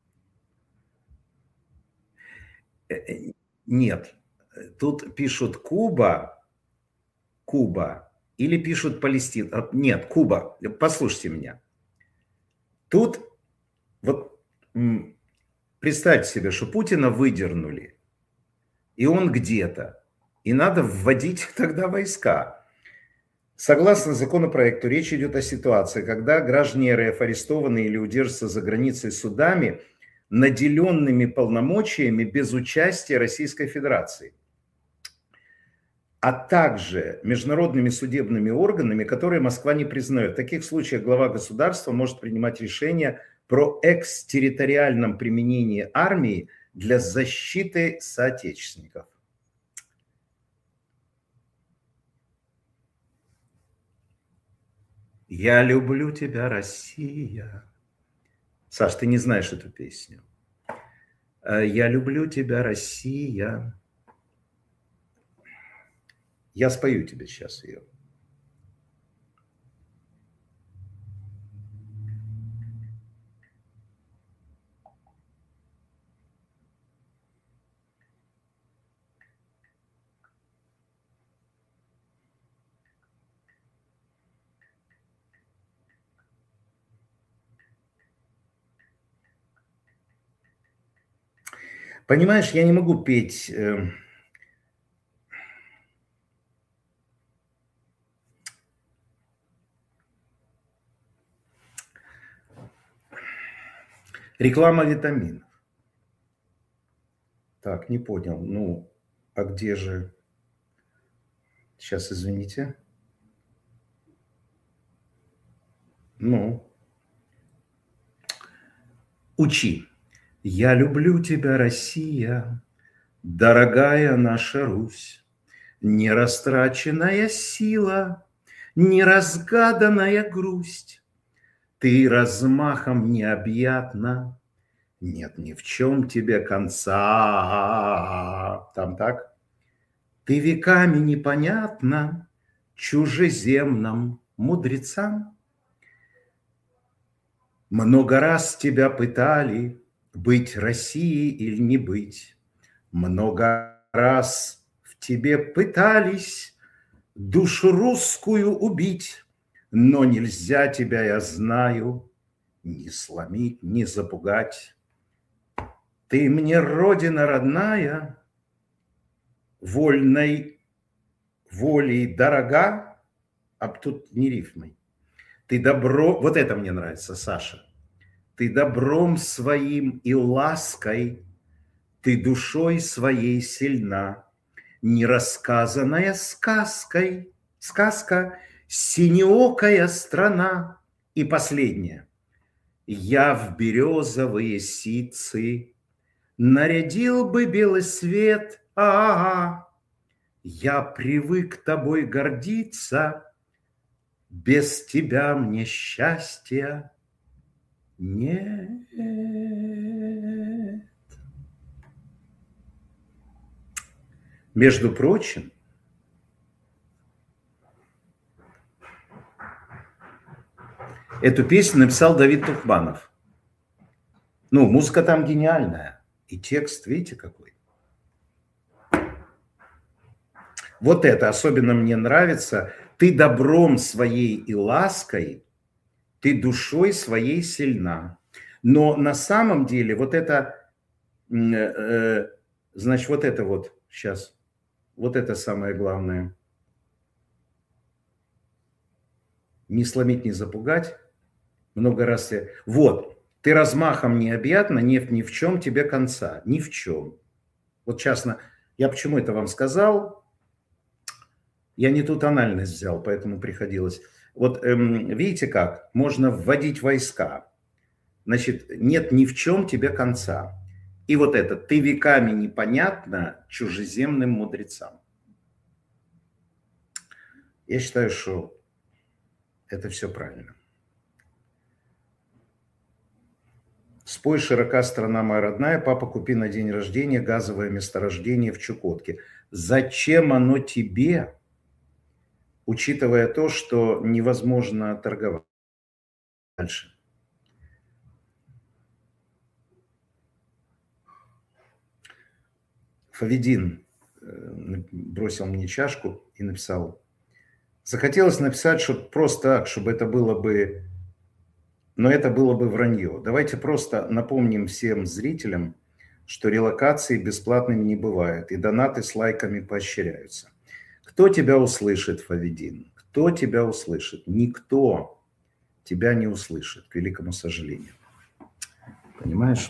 Нет, тут пишут Куба, Куба, или пишут Палестина. Нет, Куба, послушайте меня. Тут вот представьте себе, что Путина выдернули, и он где-то, и надо вводить тогда войска. Согласно законопроекту, речь идет о ситуации, когда граждане РФ арестованы или удерживаются за границей судами, наделенными полномочиями без участия Российской Федерации, а также международными судебными органами, которые Москва не признает. В таких случаях глава государства может принимать решение про экстерриториальном применении армии для защиты соотечественников. Я люблю тебя, Россия. Саш, ты не знаешь эту песню. Я люблю тебя, Россия. Я спою тебе сейчас ее. Понимаешь, я не могу петь... Э, реклама витаминов. Так, не понял. Ну, а где же... Сейчас, извините. Ну, учи. Я люблю тебя, Россия, дорогая наша Русь, нерастраченная сила, неразгаданная грусть. Ты размахом необъятна, нет ни в чем тебе конца. Там так? Ты веками непонятна чужеземным мудрецам. Много раз тебя пытали быть Россией или не быть. Много раз в тебе пытались душу русскую убить, но нельзя тебя, я знаю, ни сломить, ни запугать. Ты мне, Родина родная, вольной волей дорога, а тут не рифмой. Ты добро... Вот это мне нравится, Саша. Ты добром своим и лаской, ты душой своей сильна, нерассказанная сказкой, сказка, синеокая страна. И последнее. Я в березовые ситцы нарядил бы белый свет, а-а-а. Я привык тобой гордиться, без тебя мне счастья нет. Между прочим, эту песню написал Давид Тухманов. Ну, музыка там гениальная. И текст, видите, какой. Вот это особенно мне нравится. Ты добром своей и лаской, ты душой своей сильна. Но на самом деле вот это, э, значит, вот это вот сейчас, вот это самое главное. Не сломить, не запугать. Много раз я... Вот, ты размахом необъятна, нет ни в чем тебе конца. Ни в чем. Вот частно, я почему это вам сказал? Я не ту тональность взял, поэтому приходилось. Вот эм, видите как? Можно вводить войска. Значит, нет ни в чем тебе конца. И вот это, ты веками непонятно чужеземным мудрецам. Я считаю, что это все правильно. Спой, широка страна моя родная, папа, купи на день рождения газовое месторождение в Чукотке. Зачем оно тебе, учитывая то, что невозможно торговать дальше? Фавидин бросил мне чашку и написал. Захотелось написать, что просто так, чтобы это было бы... Но это было бы вранье. Давайте просто напомним всем зрителям, что релокации бесплатными не бывают, и донаты с лайками поощряются. Кто тебя услышит, Фавидин? Кто тебя услышит? Никто тебя не услышит, к великому сожалению. Понимаешь?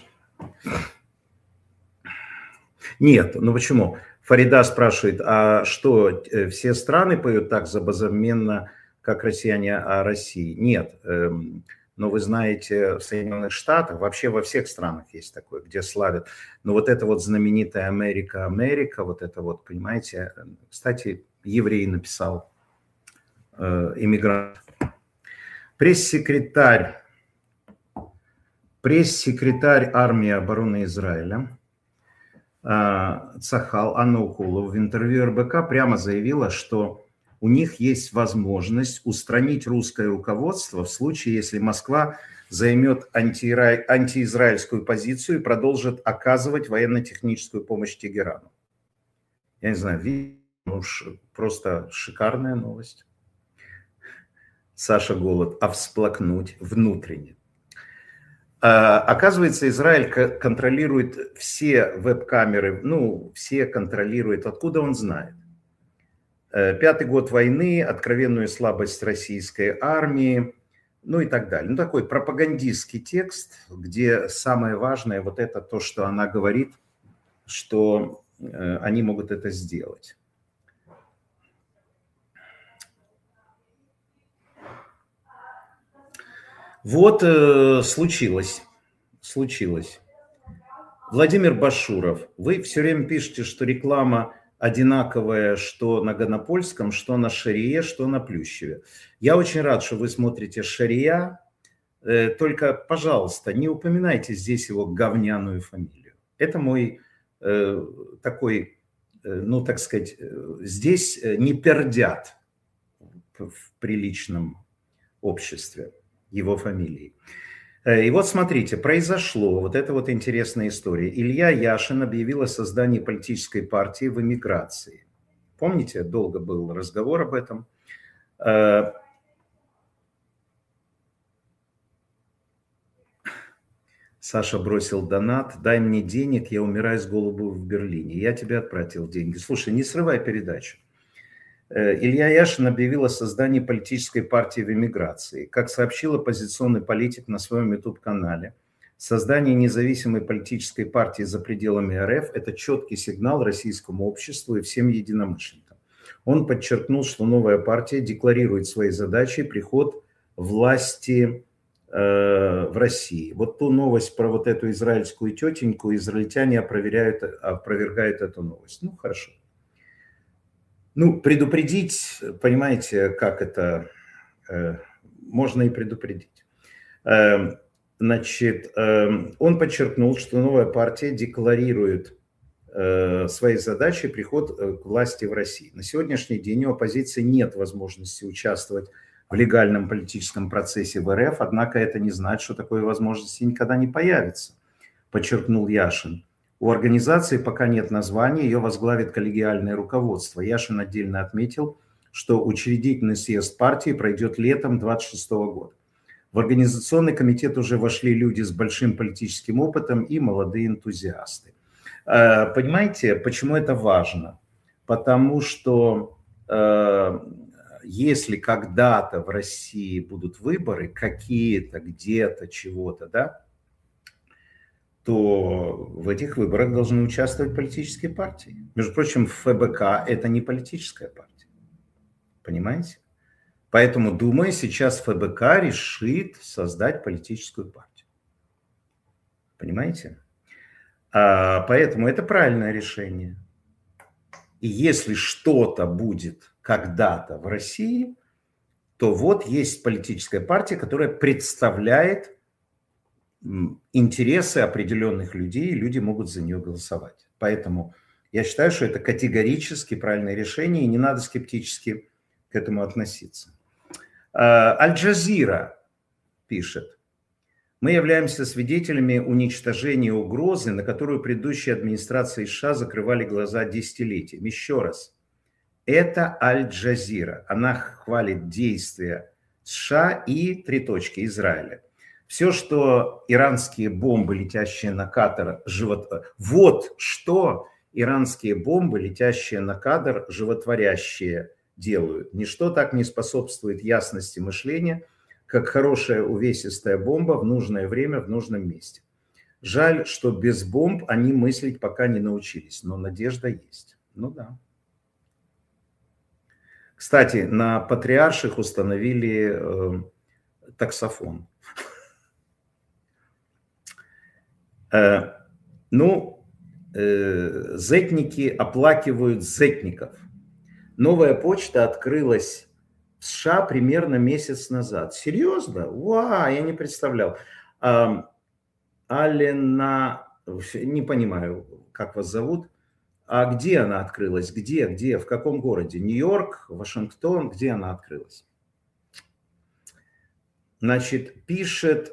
Нет, ну почему? Фарида спрашивает, а что, все страны поют так забазовменно, как россияне о России? Нет. Но вы знаете, в Соединенных Штатах, вообще во всех странах есть такое, где славят. Но вот это вот знаменитая Америка, Америка, вот это вот, понимаете, кстати, еврей написал, э, иммигрант. Пресс-секретарь, пресс-секретарь армии обороны Израиля э, Цахал Анна Укулова в интервью эр бэ ка прямо заявила, что у них есть возможность устранить русское руководство в случае, если Москва займет антиира... антиизраильскую позицию и продолжит оказывать военно-техническую помощь Тегерану. Я не знаю, видите, ну, просто шикарная новость. Саша Голод, а всплакнуть внутренне. Оказывается, Израиль контролирует все веб-камеры, ну, все контролирует. Откуда он знает? Пятый год войны, откровенную слабость российской армии, ну и так далее. Ну, такой пропагандистский текст, где самое важное вот это то, что она говорит, что они могут это сделать. Вот э, случилось, случилось. Владимир Башуров, вы все время пишете, что реклама одинаковая, что на Гонопольском, что на Шарие, что на Плющеве. Я очень рад, что вы смотрите Шария, э, только, пожалуйста, не упоминайте здесь его говняную фамилию. Это мой э, такой, э, ну, так сказать, э, здесь не пердят в приличном обществе его фамилии. И вот смотрите, произошло вот эта вот интересная история. Илья Яшин объявил о создании политической партии в эмиграции. Помните, долго был разговор об этом. Саша бросил донат. Дай мне денег, я умираю с голоду в Берлине. Я тебе отправил деньги. Слушай, не срывай передачу. Илья Яшин объявил о создании политической партии в эмиграции. Как сообщил оппозиционный политик на своем ютуб-канале, создание независимой политической партии за пределами РФ – это четкий сигнал российскому обществу и всем единомышленникам. Он подчеркнул, что новая партия декларирует свои задачи и приход власти э, в России. Вот ту новость про вот эту израильскую тетеньку, израильтяне опровергают, опровергают эту новость. Ну, хорошо. Ну, предупредить, понимаете, как это, э, можно и предупредить. Э, значит, э, он подчеркнул, что новая партия декларирует э, свои задачи и приход к власти в России. На сегодняшний день у оппозиции нет возможности участвовать в легальном политическом процессе в РФ, однако это не значит, что такой возможности никогда не появится, подчеркнул Яшин. У организации пока нет названия, ее возглавит коллегиальное руководство. Яшин отдельно отметил, что учредительный съезд партии пройдет летом две тысячи двадцать шестого года. В организационный комитет уже вошли люди с большим политическим опытом и молодые энтузиасты. Понимаете, почему это важно? Потому что если когда-то в России будут выборы, какие-то, где-то, чего-то, да, то в этих выборах должны участвовать политические партии. Между прочим, ФБК – это не политическая партия. Понимаете? Поэтому, думаю, сейчас ФБК решит создать политическую партию. Понимаете? А, поэтому это правильное решение. И если что-то будет когда-то в России, то вот есть политическая партия, которая представляет интересы определенных людей, и люди могут за нее голосовать. Поэтому я считаю, что это категорически правильное решение, и не надо скептически к этому относиться. Аль-Джазира пишет: мы являемся свидетелями уничтожения угрозы, на которую предыдущие администрации США закрывали глаза десятилетиями. Еще раз, это Аль-Джазира. Она хвалит действия США и, три точки, Израиля. Все, что иранские бомбы, летящие на Катар, живот... вот что иранские бомбы, летящие на Катар, животворящие делают. Ничто так не способствует ясности мышления, как хорошая увесистая бомба в нужное время в нужном месте. Жаль, что без бомб они мыслить пока не научились, но надежда есть. Ну да. Кстати, на Патриарших установили э, таксофон. Э, ну, э, зетники оплакивают зетников. Новая почта открылась в США примерно месяц назад. Серьезно? Вау, я не представлял. Э, Алена, не понимаю, как вас зовут. А где она открылась? Где? Где? В каком городе? Нью-Йорк, Вашингтон? Где она открылась? Значит, пишет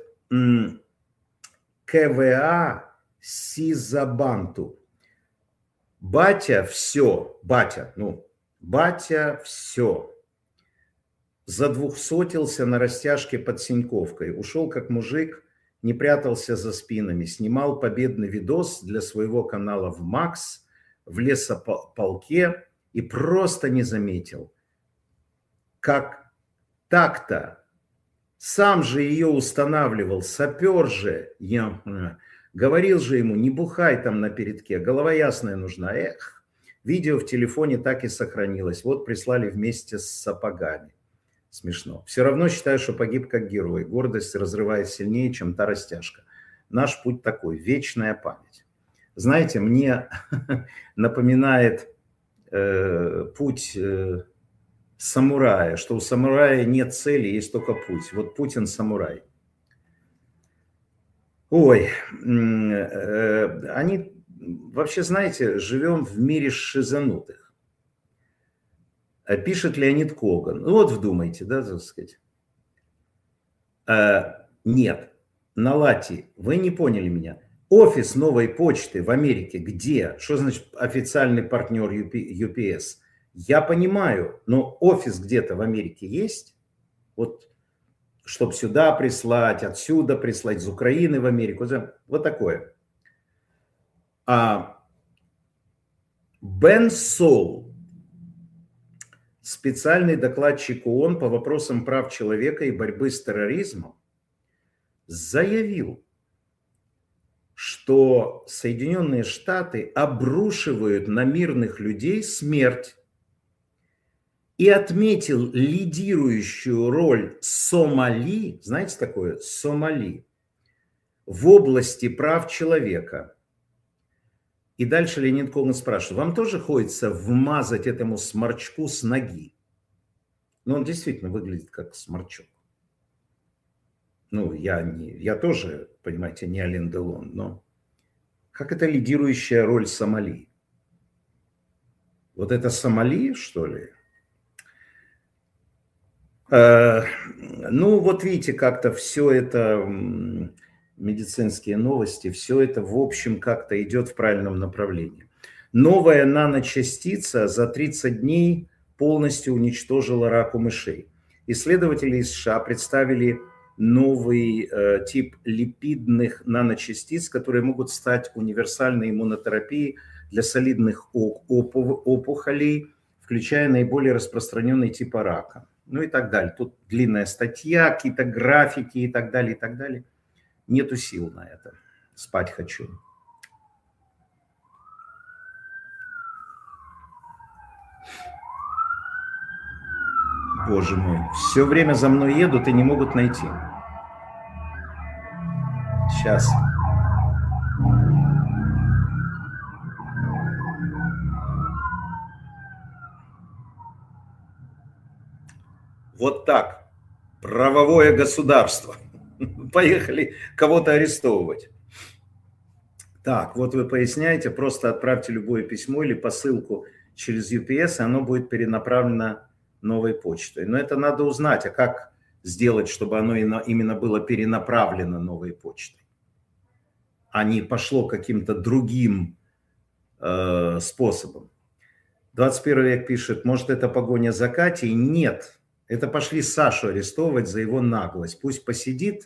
КВА Сизабанту. Батя все, батя, ну, батя все. Задвухсотился на растяжке под Синьковкой. Ушел как мужик не прятался за спинами, снимал победный видос для своего канала в Макс, в лесополке и просто не заметил, как так-то сам же ее устанавливал, сапер же, я, говорил же ему, не бухай там на передке, голова ясная нужна. Эх, видео в телефоне так и сохранилось, вот прислали вместе с сапогами. Смешно. Все равно считаю, что погиб как герой. Гордость разрывает сильнее, чем та растяжка. Наш путь такой. Вечная память. Знаете, мне напоминает э, путь э, самурая, что у самурая нет цели, есть только путь. Вот Путин самурай. Ой, э, они, вообще, знаете, живем в мире шизанутых. Пишет Леонид Коган. Ну вот вдумайте, да, так сказать. А, нет, наладьте, вы не поняли меня. Офис новой почты в Америке где? Что значит официальный партнер ю пи эс? Я понимаю, но офис где-то в Америке есть? Вот, чтобы сюда прислать, отсюда прислать, из Украины в Америку. Вот такое. А Бен Сол, специальный докладчик ООН по вопросам прав человека и борьбы с терроризмом, заявил, что Соединенные Штаты обрушивают на мирных людей смерть и отметил лидирующую роль Сомали, знаете такое, Сомали, в области прав человека. И дальше Леонид Коган спрашивает, вам тоже хочется вмазать этому сморчку с ноги? Ну, он действительно выглядит как сморчок. Ну, я, не, я тоже, понимаете, не Ален Делон, но как это лидирующая роль Сомали? Вот это Сомали, что ли? Э, ну, вот видите, как-то все это... медицинские новости, все это в общем как-то идет в правильном направлении. Новая наночастица за тридцать дней полностью уничтожила рак у мышей. Исследователи из США представили новый э, тип липидных наночастиц, которые могут стать универсальной иммунотерапией для солидных опухолей, включая наиболее распространенные типы рака. Ну и так далее. Тут длинная статья, какие-то графики и так далее, и так далее. Нету сил на это. Спать хочу. Боже мой. Все время за мной едут и не могут найти. Сейчас. Вот так. Правовое государство. Поехали кого-то арестовывать. Так, вот вы поясняете, просто отправьте любое письмо или посылку через ю пи эс, и оно будет перенаправлено новой почтой. Но это надо узнать, а как сделать, чтобы оно именно было перенаправлено новой почтой, а не пошло каким-то другим э, способом. двадцать первый век пишет, может, это погоня за Катей? Нет. Это пошли Сашу арестовывать за его наглость. Пусть посидит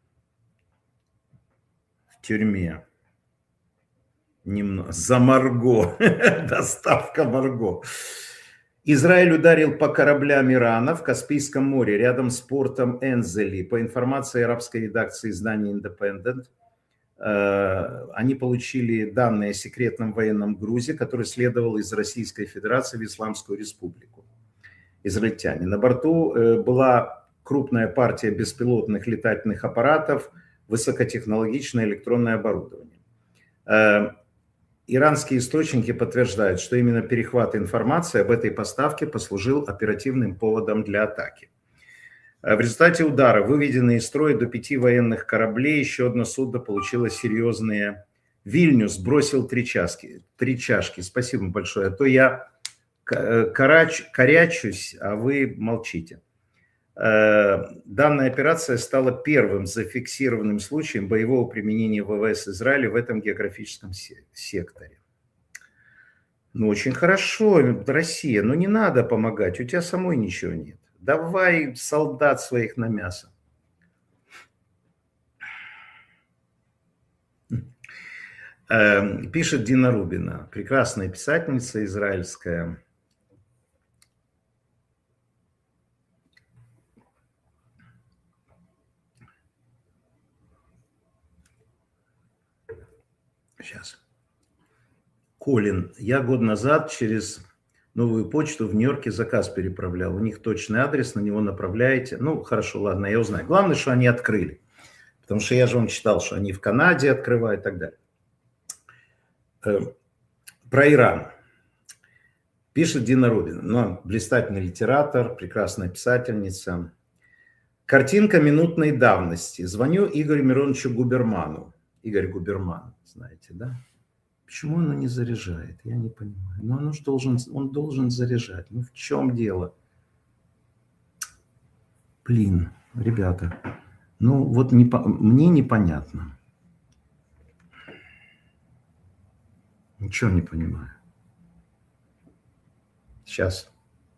в тюрьме. Немного. За Марго. Доставка Марго. Израиль ударил по кораблям Ирана в Каспийском море, рядом с портом Энзели. По информации арабской редакции издания Independent, они получили данные о секретном военном грузе, который следовал из Российской Федерации в Исламскую Республику. Израильтяне. На борту была крупная партия беспилотных летательных аппаратов, высокотехнологичное электронное оборудование. Иранские источники подтверждают, что именно перехват информации об этой поставке послужил оперативным поводом для атаки. В результате удара выведены из строя до пяти военных кораблей, еще одно судно получило серьезные... Вильнюс бросил три чашки. Три чашки. Спасибо большое. А то я Карач, корячусь, а вы молчите. Данная операция стала первым зафиксированным случаем боевого применения ВВС Израиля в этом географическом секторе. Ну, очень хорошо, Россия, но не надо помогать, у тебя самой ничего нет. Давай солдат своих на мясо. Э, пишет Дина Рубина, прекрасная писательница израильская. Сейчас. Колин, я год назад через новую почту в Нью-Йорке заказ переправлял. У них точный адрес, на него направляете. Ну, хорошо, ладно, я узнаю. Главное, что они открыли. Потому что я же вам читал, что они в Канаде открывают и так далее. Про Иран. Пишет Дина Рубина. Ну, блистательный литератор, прекрасная писательница. Картинка минутной давности. Звоню Игорю Мироновичу Губерману. Игорь Губерман, знаете, да? Почему оно не заряжает? Я не понимаю. Но он же должен, он должен заряжать. Ну в чем дело? Блин, ребята. Ну вот не, мне непонятно. Ничего не понимаю. Сейчас.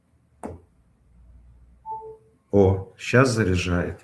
О, сейчас заряжает.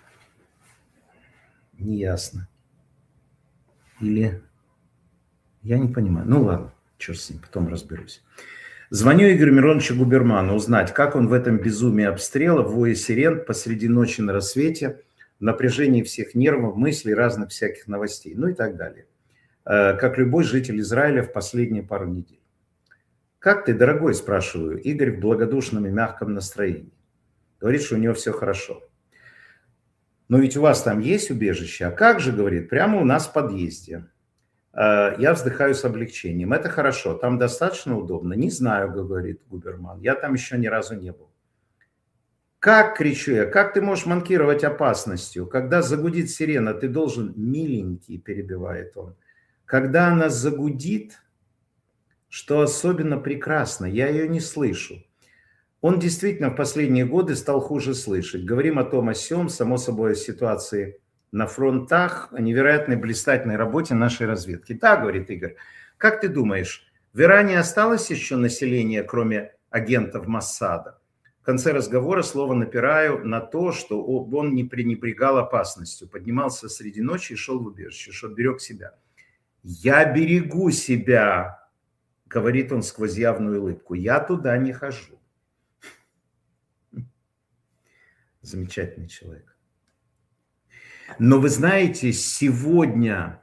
Неясно. Или... Я не понимаю. Ну ладно, черт с ним, потом разберусь. Звоню Игорю Мироновичу Губерману узнать, как он в этом безумии обстрела, в вое сирен посреди ночи на рассвете, в напряжении всех нервов, мыслей, разных всяких новостей, ну и так далее. Как любой житель Израиля в последние пару недель. «Как ты, дорогой?» – спрашиваю. Игорь в благодушном и мягком настроении. Говорит, что у него все хорошо. «Но ведь у вас там есть убежище?» «А как же?» – говорит, «прямо у нас в подъезде». Я вздыхаю с облегчением. Это хорошо, там достаточно удобно. Не знаю, говорит Губерман, я там еще ни разу не был. Как, кричу я, как ты можешь манкировать опасностью? Когда загудит сирена, ты должен, миленький, перебивает он. Когда она загудит, что особенно прекрасно, я ее не слышу. Он действительно в последние годы стал хуже слышать. Говорим о том, о сём, само собой, о ситуации на фронтах, о невероятной блистательной работе нашей разведки. Да, говорит Игорь, как ты думаешь, в Иране осталось еще население, кроме агентов Моссада? В конце разговора слово напираю на то, что он не пренебрегал опасностью, поднимался среди ночи и шел в убежище, что берег себя. Я берегу себя, говорит он сквозь явную улыбку, я туда не хожу. Замечательный человек. Но вы знаете, сегодня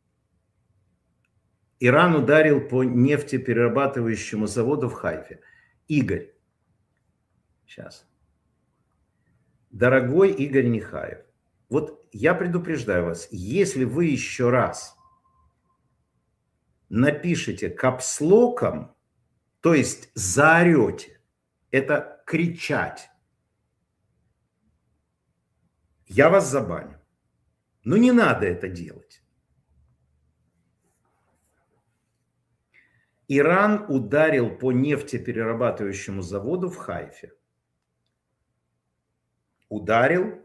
Иран ударил по нефтеперерабатывающему заводу в Хайфе. Игорь, сейчас. Дорогой Игорь Нехаев, вот я предупреждаю вас, если вы еще раз напишите капслоком, то есть заорете, это кричать, я вас забаню. Но не надо это делать. Иран ударил по нефтеперерабатывающему заводу в Хайфе. Ударил.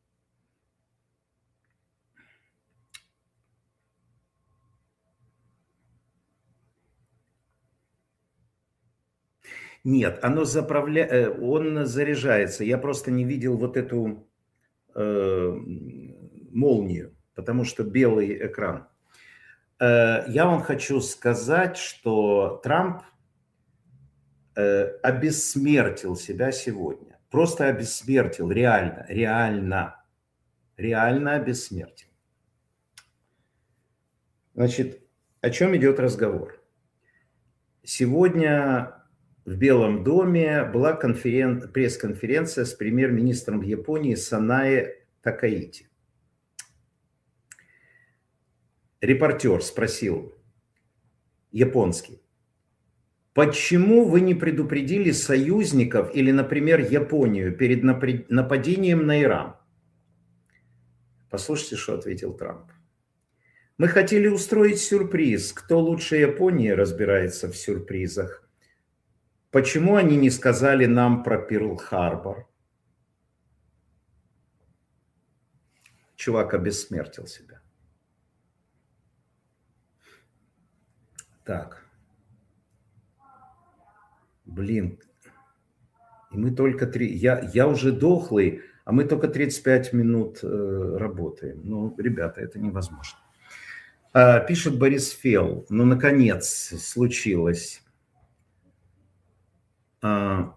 Нет, оно заправля... он заряжается. Я просто не видел вот эту э, молнию, потому что белый экран. Э, я вам хочу сказать, что Трамп э, обессмертил себя сегодня. Просто обессмертил, реально, реально, реально обессмертил. Значит, о чем идет разговор? Сегодня в Белом доме была конферен... пресс-конференция с премьер-министром Японии Санае Такаити. Репортер спросил, японский, почему вы не предупредили союзников или, например, Японию перед нападением на Иран? Послушайте, что ответил Трамп. Мы хотели устроить сюрприз. Кто лучше Японии разбирается в сюрпризах? Почему они не сказали нам про Перл-Харбор? Чувак обессмертил себя. Так. Блин. И мы только три... Я, я уже дохлый, а мы только тридцать пять минут э, работаем. Ну, ребята, это невозможно. А, пишет Борис Фел. Ну, наконец, случилось. А,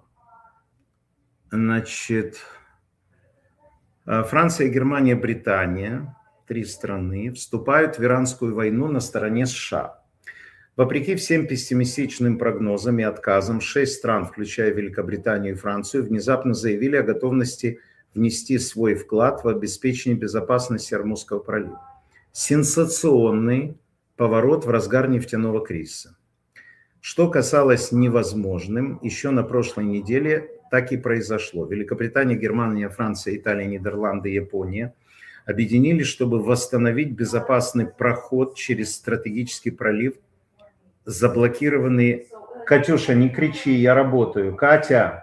значит, Франция, Германия, Британия, три страны, вступают в Иранскую войну на стороне США. Вопреки всем пессимистичным прогнозам и отказам, шесть стран, включая Великобританию и Францию, внезапно заявили о готовности внести свой вклад в обеспечение безопасности Ормузского пролива. Сенсационный поворот в разгар нефтяного кризиса. Что касалось невозможным, еще на прошлой неделе так и произошло. Великобритания, Германия, Франция, Италия, Нидерланды и Япония объединились, чтобы восстановить безопасный проход через стратегический пролив, заблокированный... Катюша, не кричи, я работаю. Катя!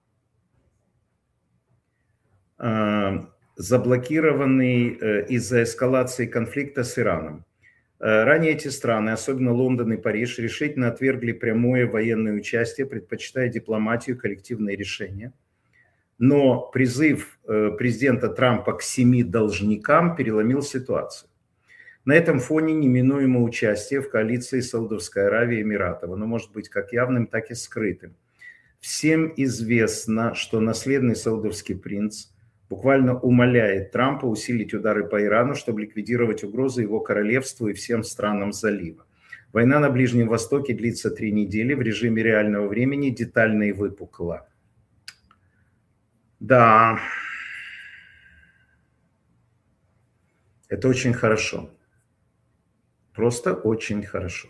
Заблокированный из-за эскалации конфликта с Ираном. Ранее эти страны, особенно Лондон и Париж, решительно отвергли прямое военное участие, предпочитая дипломатию и коллективные решения. Но призыв президента Трампа к семи должникам переломил ситуацию. На этом фоне неминуемо участие в коалиции Саудовской Аравии и Эмиратов. Оно может быть как явным, так и скрытым. Всем известно, что наследный саудовский принц буквально умоляет Трампа усилить удары по Ирану, чтобы ликвидировать угрозы его королевству и всем странам залива. Война на Ближнем Востоке длится три недели в режиме реального времени, детально и выпукло. Да, это очень хорошо. Просто очень хорошо.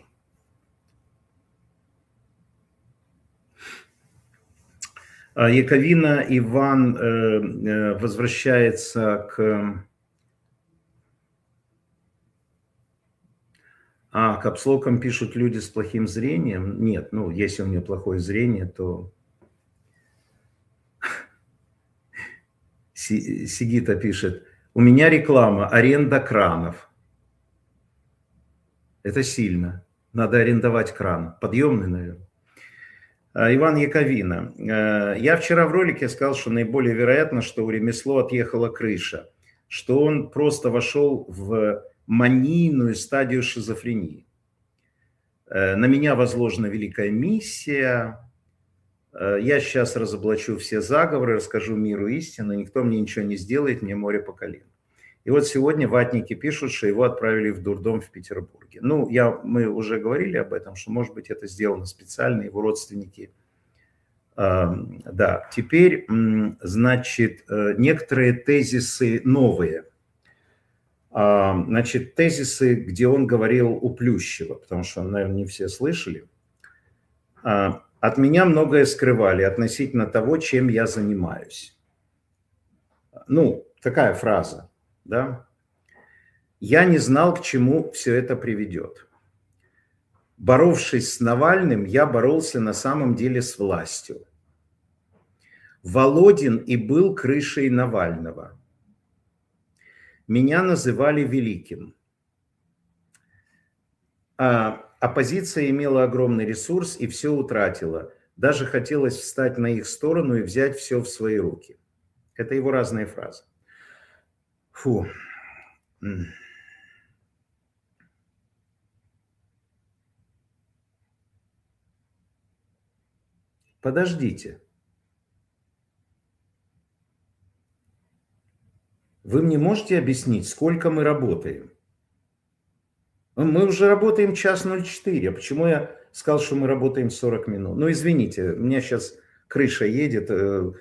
Яковина Иван возвращается к... А, капслоком пишут люди с плохим зрением. Нет, ну, если у нее плохое зрение, то... Сигита пишет. У меня реклама, аренда кранов. Это сильно. Надо арендовать кран. Подъемный, наверное. Иван Яковина. Я вчера в ролике сказал, что наиболее вероятно, что у ремесло отъехала крыша. Что он просто вошел в манийную стадию шизофрении. На меня возложена великая миссия. Я сейчас разоблачу все заговоры, расскажу миру истину. Никто мне ничего не сделает, мне море по колено. И вот сегодня ватники пишут, что его отправили в дурдом в Петербурге. Ну, я, мы уже говорили об этом, что, может быть, это сделано специально, его родственники. Э, да, теперь, значит, некоторые тезисы новые. Э, значит, тезисы, где он говорил у Плющева, потому что, наверное, не все слышали. Э, От меня многое скрывали относительно того, чем я занимаюсь. Ну, такая фраза. Да? Я не знал, к чему все это приведет. Боровшись с Навальным, я боролся на самом деле с властью. Володин и был крышей Навального. Меня называли великим. А оппозиция имела огромный ресурс и все утратила. Даже хотелось встать на их сторону и взять все в свои руки. Это его разные фразы. Фу. Подождите. Вы мне можете объяснить, сколько мы работаем? Мы уже работаем час ноль четыре. Почему я сказал, что мы работаем сорок минут? Ну, извините, у меня сейчас крыша едет.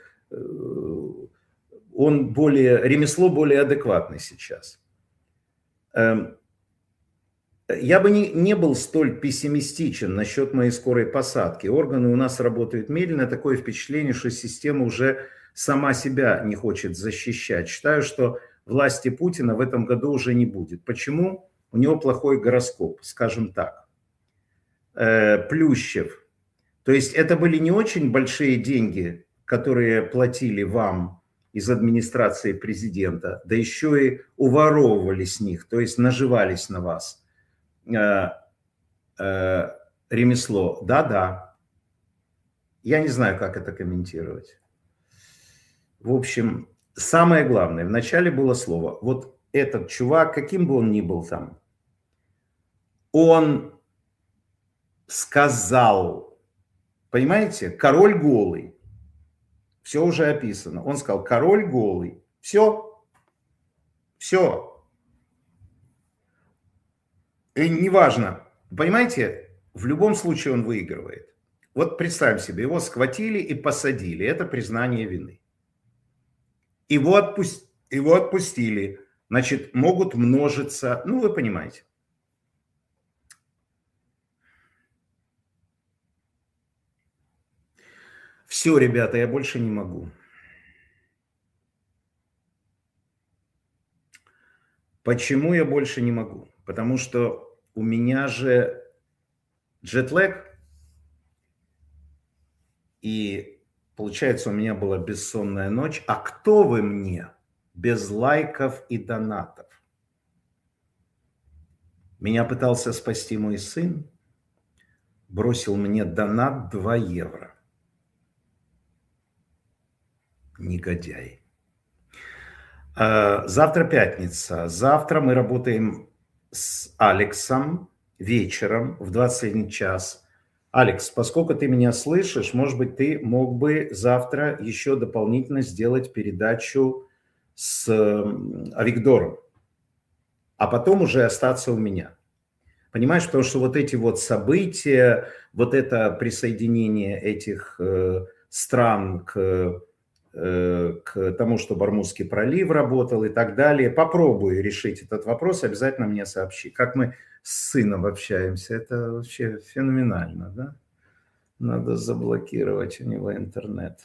Он более, ремесло более адекватное сейчас. Я бы не, не был столь пессимистичен насчет моей скорой посадки. Органы у нас работают медленно. Такое впечатление, что система уже сама себя не хочет защищать. Считаю, что власти Путина в этом году уже не будет. Почему? У него плохой гороскоп, скажем так. Плющев. То есть это были не очень большие деньги, которые платили вам из администрации президента, да еще и уворовывали с них, то есть наживались на вас. Э, э, ремесло. Да-да. Я не знаю, как это комментировать. В общем, самое главное, вначале было слово. Вот этот чувак, каким бы он ни был там, Он сказал, понимаете, король голый. Все уже описано. Он сказал, король голый. Все. Все. И неважно. Понимаете, в любом случае он выигрывает. Вот представим себе, его схватили и посадили. Это признание вины. Его, отпусти, его отпустили. Значит, могут множиться. Ну, вы понимаете. Все, ребята, я больше не могу. Почему я больше не могу? Потому что у меня же джетлэг, и получается, у меня была бессонная ночь. А кто вы мне без лайков и донатов? Меня пытался спасти мой сын, бросил мне донат два евро. Негодяй. Завтра пятница. Завтра мы работаем с Алексом вечером в двадцать один час. Алекс, поскольку ты меня слышишь, может быть, ты мог бы завтра еще дополнительно сделать передачу с Авигдором, а потом уже остаться у меня. Понимаешь, потому что вот эти вот события, вот это присоединение этих э, стран к... к тому, чтобы Ормузский пролив работал и так далее. Попробую решить этот вопрос, обязательно мне сообщи. Как мы с сыном общаемся, это вообще феноменально, да? Надо заблокировать у него интернет.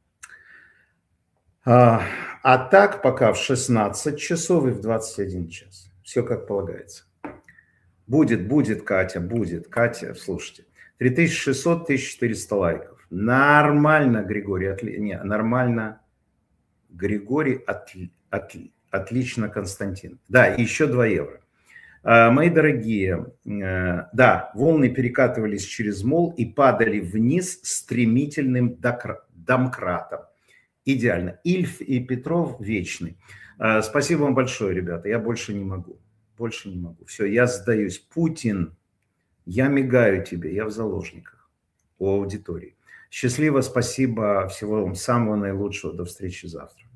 А, а так пока в шестнадцать часов и в двадцать один час. Все как полагается. Будет, будет, Катя, будет. Катя, слушайте, три тысячи шестьсот — тысяча четыреста лайков. Нормально, Григорий, отли... не, нормально, Григорий, отли... Отли... отлично, Константин. Да, еще два евро. А, мои дорогие, а, да, волны перекатывались через мол и падали вниз стремительным докр... домкратом. Идеально. Ильф и Петров вечный. А, спасибо вам большое, ребята, я больше не могу. Больше не могу. Все, я сдаюсь. Путин, я мигаю тебе, я в заложниках у аудитории. Счастливо, спасибо, всего вам самого наилучшего, до встречи завтра.